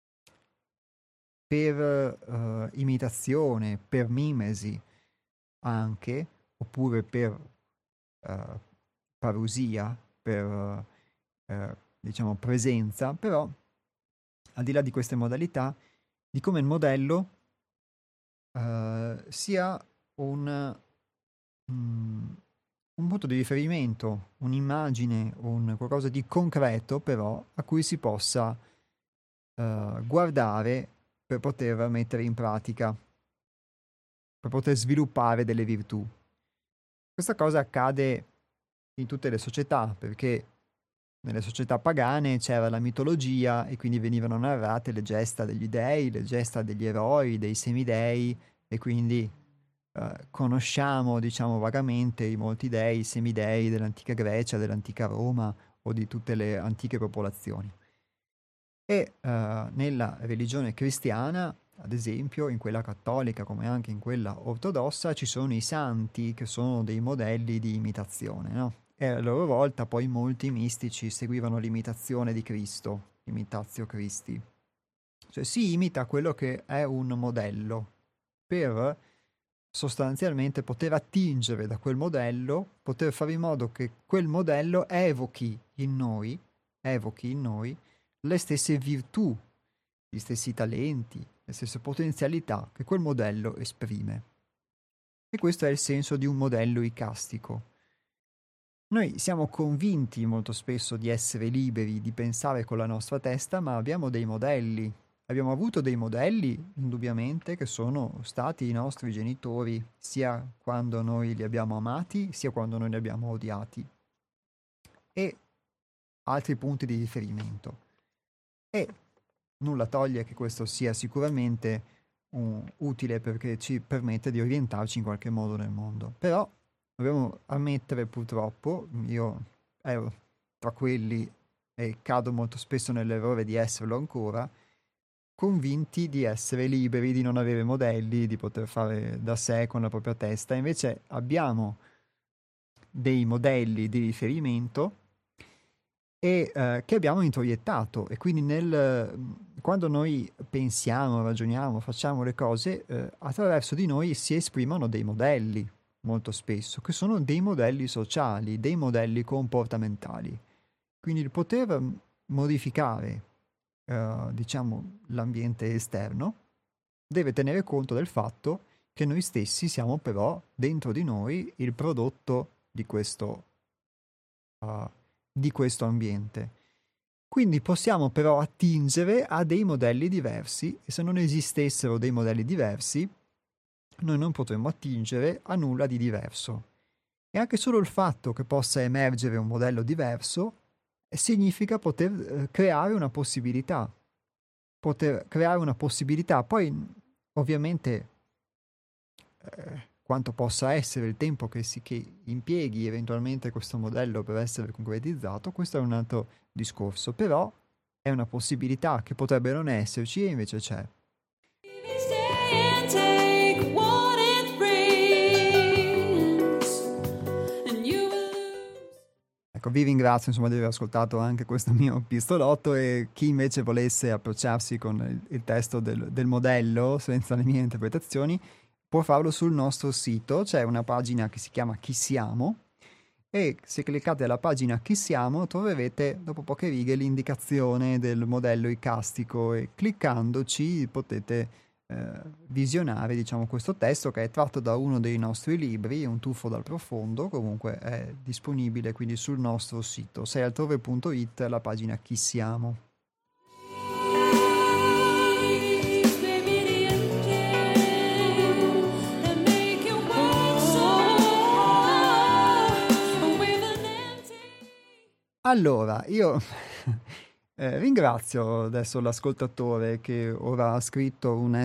per uh, imitazione, per mimesi anche, oppure per uh, parusia, per uh, uh, diciamo presenza, però al di là di queste modalità, di come il modello uh, sia un, um, un punto di riferimento, un'immagine, un qualcosa di concreto però a cui si possa uh, guardare per poter mettere in pratica, per poter sviluppare delle virtù. Questa cosa accade in tutte le società, perché nelle società pagane c'era la mitologia e quindi venivano narrate le gesta degli dei, le gesta degli eroi, dei semidei, e quindi eh, conosciamo, diciamo, vagamente i molti dei, i semidei dell'antica Grecia, dell'antica Roma o di tutte le antiche popolazioni. E eh, nella religione cristiana, ad esempio, in quella cattolica come anche in quella ortodossa, ci sono i santi che sono dei modelli di imitazione, no? E a loro volta poi molti mistici seguivano l'imitazione di Cristo, imitatio Christi. Cioè si imita quello che è un modello per sostanzialmente poter attingere da quel modello, poter fare in modo che quel modello evochi in noi, evochi in noi le stesse virtù, gli stessi talenti, le stesse potenzialità che quel modello esprime. E questo è il senso di un modello icastico. Noi siamo convinti molto spesso di essere liberi, di pensare con la nostra testa, ma abbiamo dei modelli. Abbiamo avuto dei modelli, indubbiamente, che sono stati i nostri genitori, sia quando noi li abbiamo amati, sia quando noi li abbiamo odiati. E altri punti di riferimento. E nulla toglie che questo sia sicuramente um, utile perché ci permette di orientarci in qualche modo nel mondo. Però dobbiamo ammettere, purtroppo, io ero tra quelli e cado molto spesso nell'errore di esserlo ancora, convinti di essere liberi, di non avere modelli, di poter fare da sé con la propria testa. Invece abbiamo dei modelli di riferimento e eh, che abbiamo introiettato, e quindi nel, quando noi pensiamo, ragioniamo, facciamo le cose, eh, attraverso di noi si esprimono dei modelli molto spesso, che sono dei modelli sociali, dei modelli comportamentali. Quindi il poter modificare Uh, diciamo l'ambiente esterno deve tenere conto del fatto che noi stessi siamo però dentro di noi il prodotto di questo uh, di questo ambiente. Quindi possiamo però attingere a dei modelli diversi, e se non esistessero dei modelli diversi noi non potremmo attingere a nulla di diverso. E anche solo il fatto che possa emergere un modello diverso significa poter eh, creare una possibilità, poter creare una possibilità. Poi ovviamente eh, quanto possa essere il tempo che, si, che impieghi eventualmente questo modello per essere concretizzato, questo è un altro discorso, però è una possibilità che potrebbe non esserci e invece c'è. Ecco, vi ringrazio insomma di aver ascoltato anche questo mio pistolotto, e chi invece volesse approcciarsi con il, il testo del, del modello senza le mie interpretazioni può farlo sul nostro sito. C'è una pagina che si chiama Chi siamo, e se cliccate alla pagina Chi siamo troverete dopo poche righe l'indicazione del modello icastico, e cliccandoci potete eh, visionare, diciamo, questo testo che è tratto da uno dei nostri libri, Un tuffo dal profondo. Comunque è disponibile quindi sul nostro sito sei altrove punto it, la pagina Chi siamo. Allora, io eh, ringrazio adesso l'ascoltatore che ora ha scritto un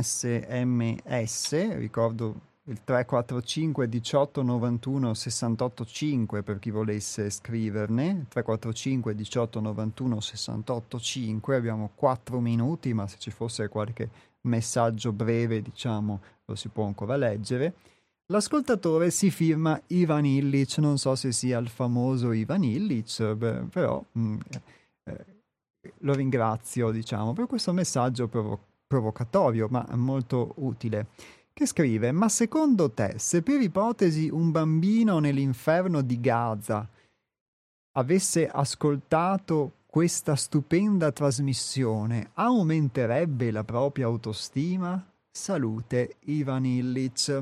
sms, ricordo il tre quattro cinque diciotto novantuno sessantotto cinque per chi volesse scriverne, tre quattro cinque diciotto novantuno sessantotto cinque, abbiamo quattro minuti, ma se ci fosse qualche messaggio breve, diciamo, lo si può ancora leggere. L'ascoltatore si firma Ivan Illich, non so se sia il famoso Ivan Illich, beh, però mh, eh, lo ringrazio, diciamo, per questo messaggio provo- provocatorio, ma molto utile, che scrive: ma secondo te, se per ipotesi un bambino nell'inferno di Gaza avesse ascoltato questa stupenda trasmissione, aumenterebbe la propria autostima? Salute, Ivan Illich.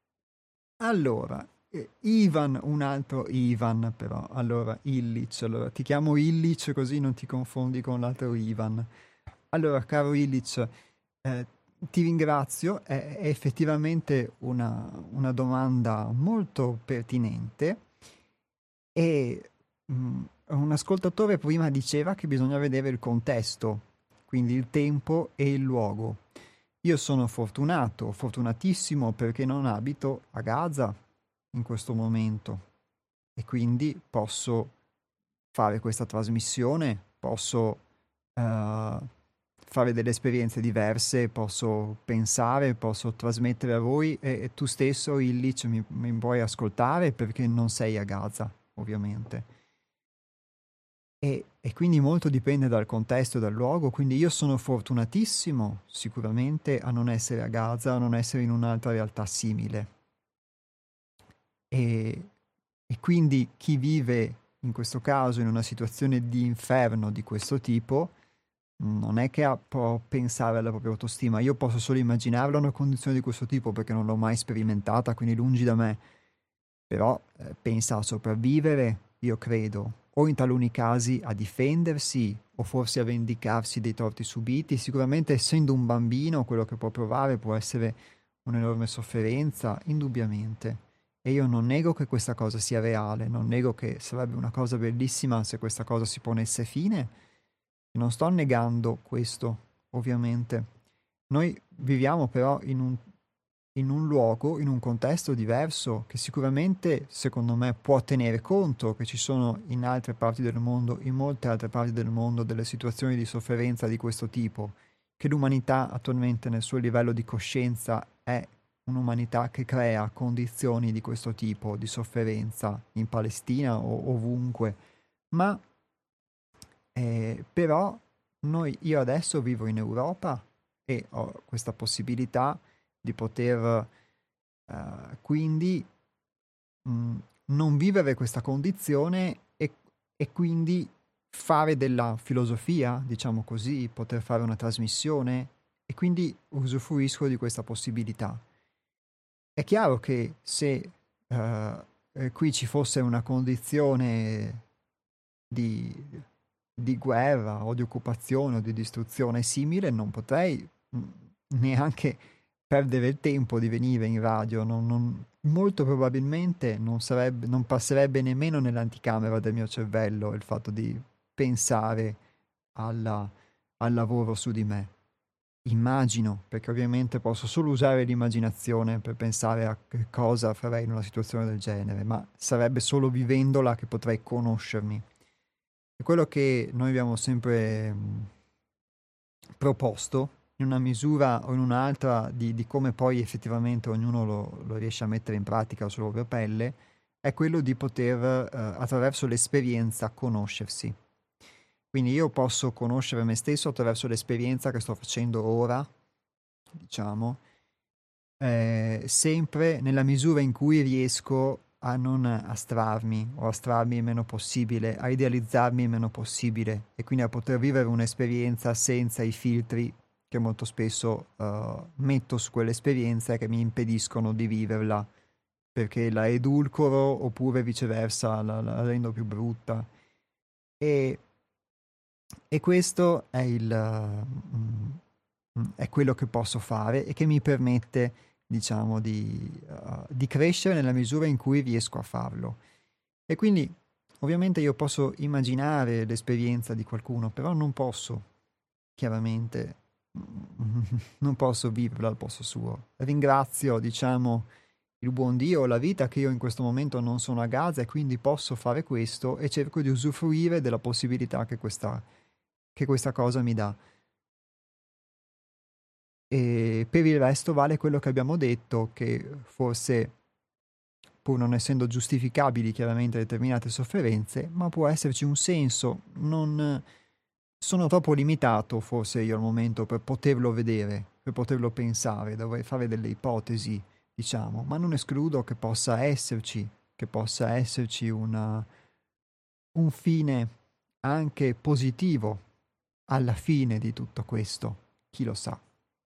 Allora, eh, Ivan, un altro Ivan però, allora Illich, allora ti chiamo Illich così non ti confondi con l'altro Ivan. Allora, caro Illich, eh, ti ringrazio, è, è effettivamente una, una domanda molto pertinente, e mh, un ascoltatore prima diceva che bisogna vedere il contesto, quindi il tempo e il luogo. Io sono fortunato, fortunatissimo, perché non abito a Gaza in questo momento, e quindi posso fare questa trasmissione, posso uh, fare delle esperienze diverse, posso pensare, posso trasmettere a voi, e, e tu stesso, Illich, mi, mi puoi ascoltare perché non sei a Gaza, ovviamente. E, e quindi molto dipende dal contesto e dal luogo, quindi io sono fortunatissimo sicuramente a non essere a Gaza, a non essere in un'altra realtà simile. E, e quindi chi vive in questo caso in una situazione di inferno di questo tipo non è che ha, può pensare alla propria autostima. Io posso solo immaginarlo una condizione di questo tipo perché non l'ho mai sperimentata, quindi lungi da me. Però eh, pensa a sopravvivere, io credo, o in taluni casi a difendersi, o forse a vendicarsi dei torti subiti. Sicuramente, essendo un bambino, quello che può provare può essere un'enorme sofferenza, indubbiamente. E io non nego che questa cosa sia reale, non nego che sarebbe una cosa bellissima se questa cosa si ponesse fine. Non sto negando questo, ovviamente. Noi viviamo però in un in un luogo, in un contesto diverso, che sicuramente, secondo me, può tenere conto che ci sono in altre parti del mondo, in molte altre parti del mondo, delle situazioni di sofferenza di questo tipo, che l'umanità attualmente nel suo livello di coscienza è un'umanità che crea condizioni di questo tipo di sofferenza in Palestina o ovunque. Ma eh, però noi, io adesso vivo in Europa e ho questa possibilità di poter uh, quindi mh, non vivere questa condizione, e, e quindi fare della filosofia, diciamo così, poter fare una trasmissione, e quindi usufruisco di questa possibilità. È chiaro che se uh, qui ci fosse una condizione di, di guerra o di occupazione o di distruzione simile, non potrei mh, neanche perdere il tempo di venire in radio, non, non, molto probabilmente non, sarebbe, non passerebbe nemmeno nell'anticamera del mio cervello il fatto di pensare alla, al lavoro su di me. Immagino, perché ovviamente posso solo usare l'immaginazione per pensare a che cosa farei in una situazione del genere, ma sarebbe solo vivendola che potrei conoscermi. È quello che noi abbiamo sempre mh, proposto, in una misura o in un'altra, di, di come poi effettivamente ognuno lo, lo riesce a mettere in pratica sulla propria pelle, è quello di poter, eh, attraverso l'esperienza, conoscersi. Quindi io posso conoscere me stesso attraverso l'esperienza che sto facendo ora, diciamo, eh, sempre nella misura in cui riesco a non astrarmi o astrarmi il meno possibile, a idealizzarmi il meno possibile e quindi a poter vivere un'esperienza senza i filtri che molto spesso uh, metto su quell'esperienza e che mi impediscono di viverla perché la edulcoro oppure viceversa la, la rendo più brutta. E, e questo è il uh, è quello che posso fare e che mi permette, diciamo, di, uh, di crescere nella misura in cui riesco a farlo. E quindi ovviamente io posso immaginare l'esperienza di qualcuno, però non posso, chiaramente, non posso viverla al posto suo. Ringrazio, diciamo, il buon Dio, la vita, che io in questo momento non sono a Gaza e quindi posso fare questo e cerco di usufruire della possibilità che questa, che questa cosa mi dà. E per il resto vale quello che abbiamo detto, che forse, pur non essendo giustificabili chiaramente determinate sofferenze, ma può esserci un senso. Non sono troppo limitato forse io al momento per poterlo vedere, per poterlo pensare, dovrei fare delle ipotesi, diciamo, ma non escludo che possa esserci, che possa esserci una, un fine anche positivo alla fine di tutto questo, chi lo sa.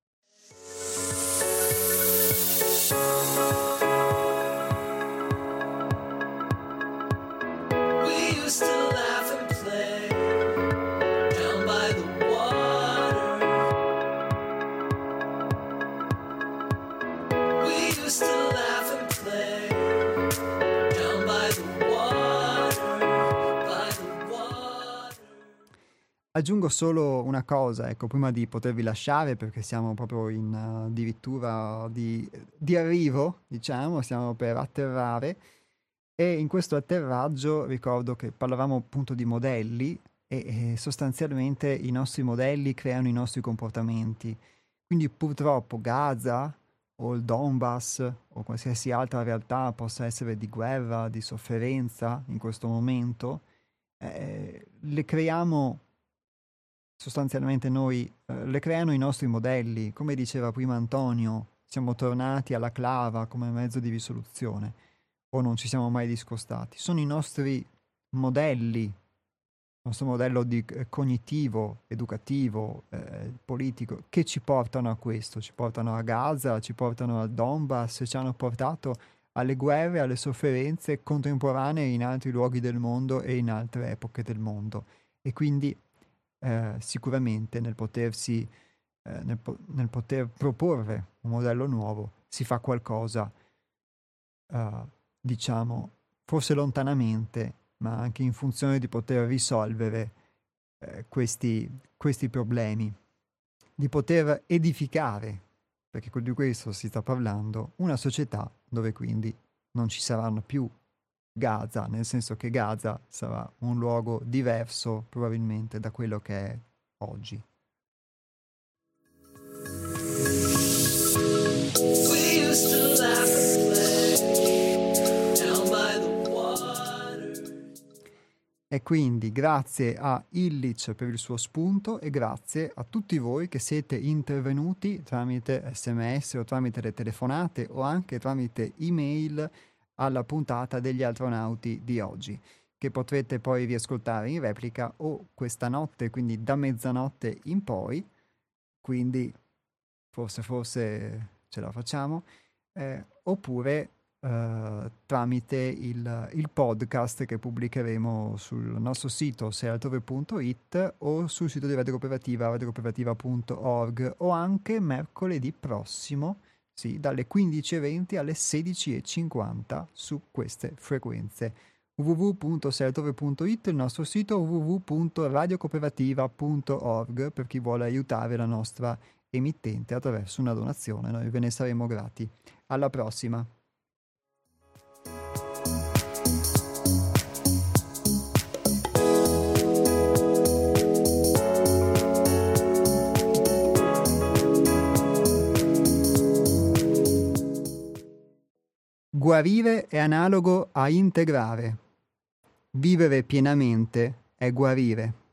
Aggiungo solo una cosa, ecco, prima di potervi lasciare, perché siamo proprio in uh, addirittura di, di arrivo, diciamo, stiamo per atterrare, e in questo atterraggio ricordo che parlavamo appunto di modelli e, e sostanzialmente i nostri modelli creano i nostri comportamenti. Quindi purtroppo Gaza o il Donbass o qualsiasi altra realtà possa essere di guerra, di sofferenza in questo momento, eh, le creiamo sostanzialmente noi, eh, le creano i nostri modelli. Come diceva prima Antonio, siamo tornati alla clava come mezzo di risoluzione o non ci siamo mai discostati. Sono i nostri modelli, il nostro modello di, eh, cognitivo, educativo, eh, politico, che ci portano a questo, ci portano a Gaza, ci portano al Donbass, ci hanno portato alle guerre, alle sofferenze contemporanee in altri luoghi del mondo e in altre epoche del mondo. E quindi Eh, sicuramente nel potersi eh, nel, po- nel poter proporre un modello nuovo si fa qualcosa, eh, diciamo, forse lontanamente, ma anche in funzione di poter risolvere eh, questi, questi problemi, di poter edificare, perché di questo si sta parlando, una società dove quindi non ci saranno più Gaza, nel senso che Gaza sarà un luogo diverso probabilmente da quello che è oggi. E quindi grazie a Illich per il suo spunto e grazie a tutti voi che siete intervenuti tramite sms o tramite le telefonate o anche tramite email alla puntata degli astronauti di oggi, che potrete poi riascoltare in replica o questa notte, quindi da mezzanotte in poi, quindi forse forse ce la facciamo, eh, oppure eh, tramite il, il podcast che pubblicheremo sul nostro sito sei altrove punto it o sul sito di Radio Cooperativa, radio cooperativa punto org, o anche mercoledì prossimo, sì, dalle quindici e venti alle sedici e cinquanta su queste frequenze. w w w punto sei altrove punto it, il nostro sito, w w w punto radio cooperativa punto org per chi vuole aiutare la nostra emittente attraverso una donazione. Noi ve ne saremo grati. Alla prossima! Guarire è analogo a integrare. Vivere pienamente è guarire.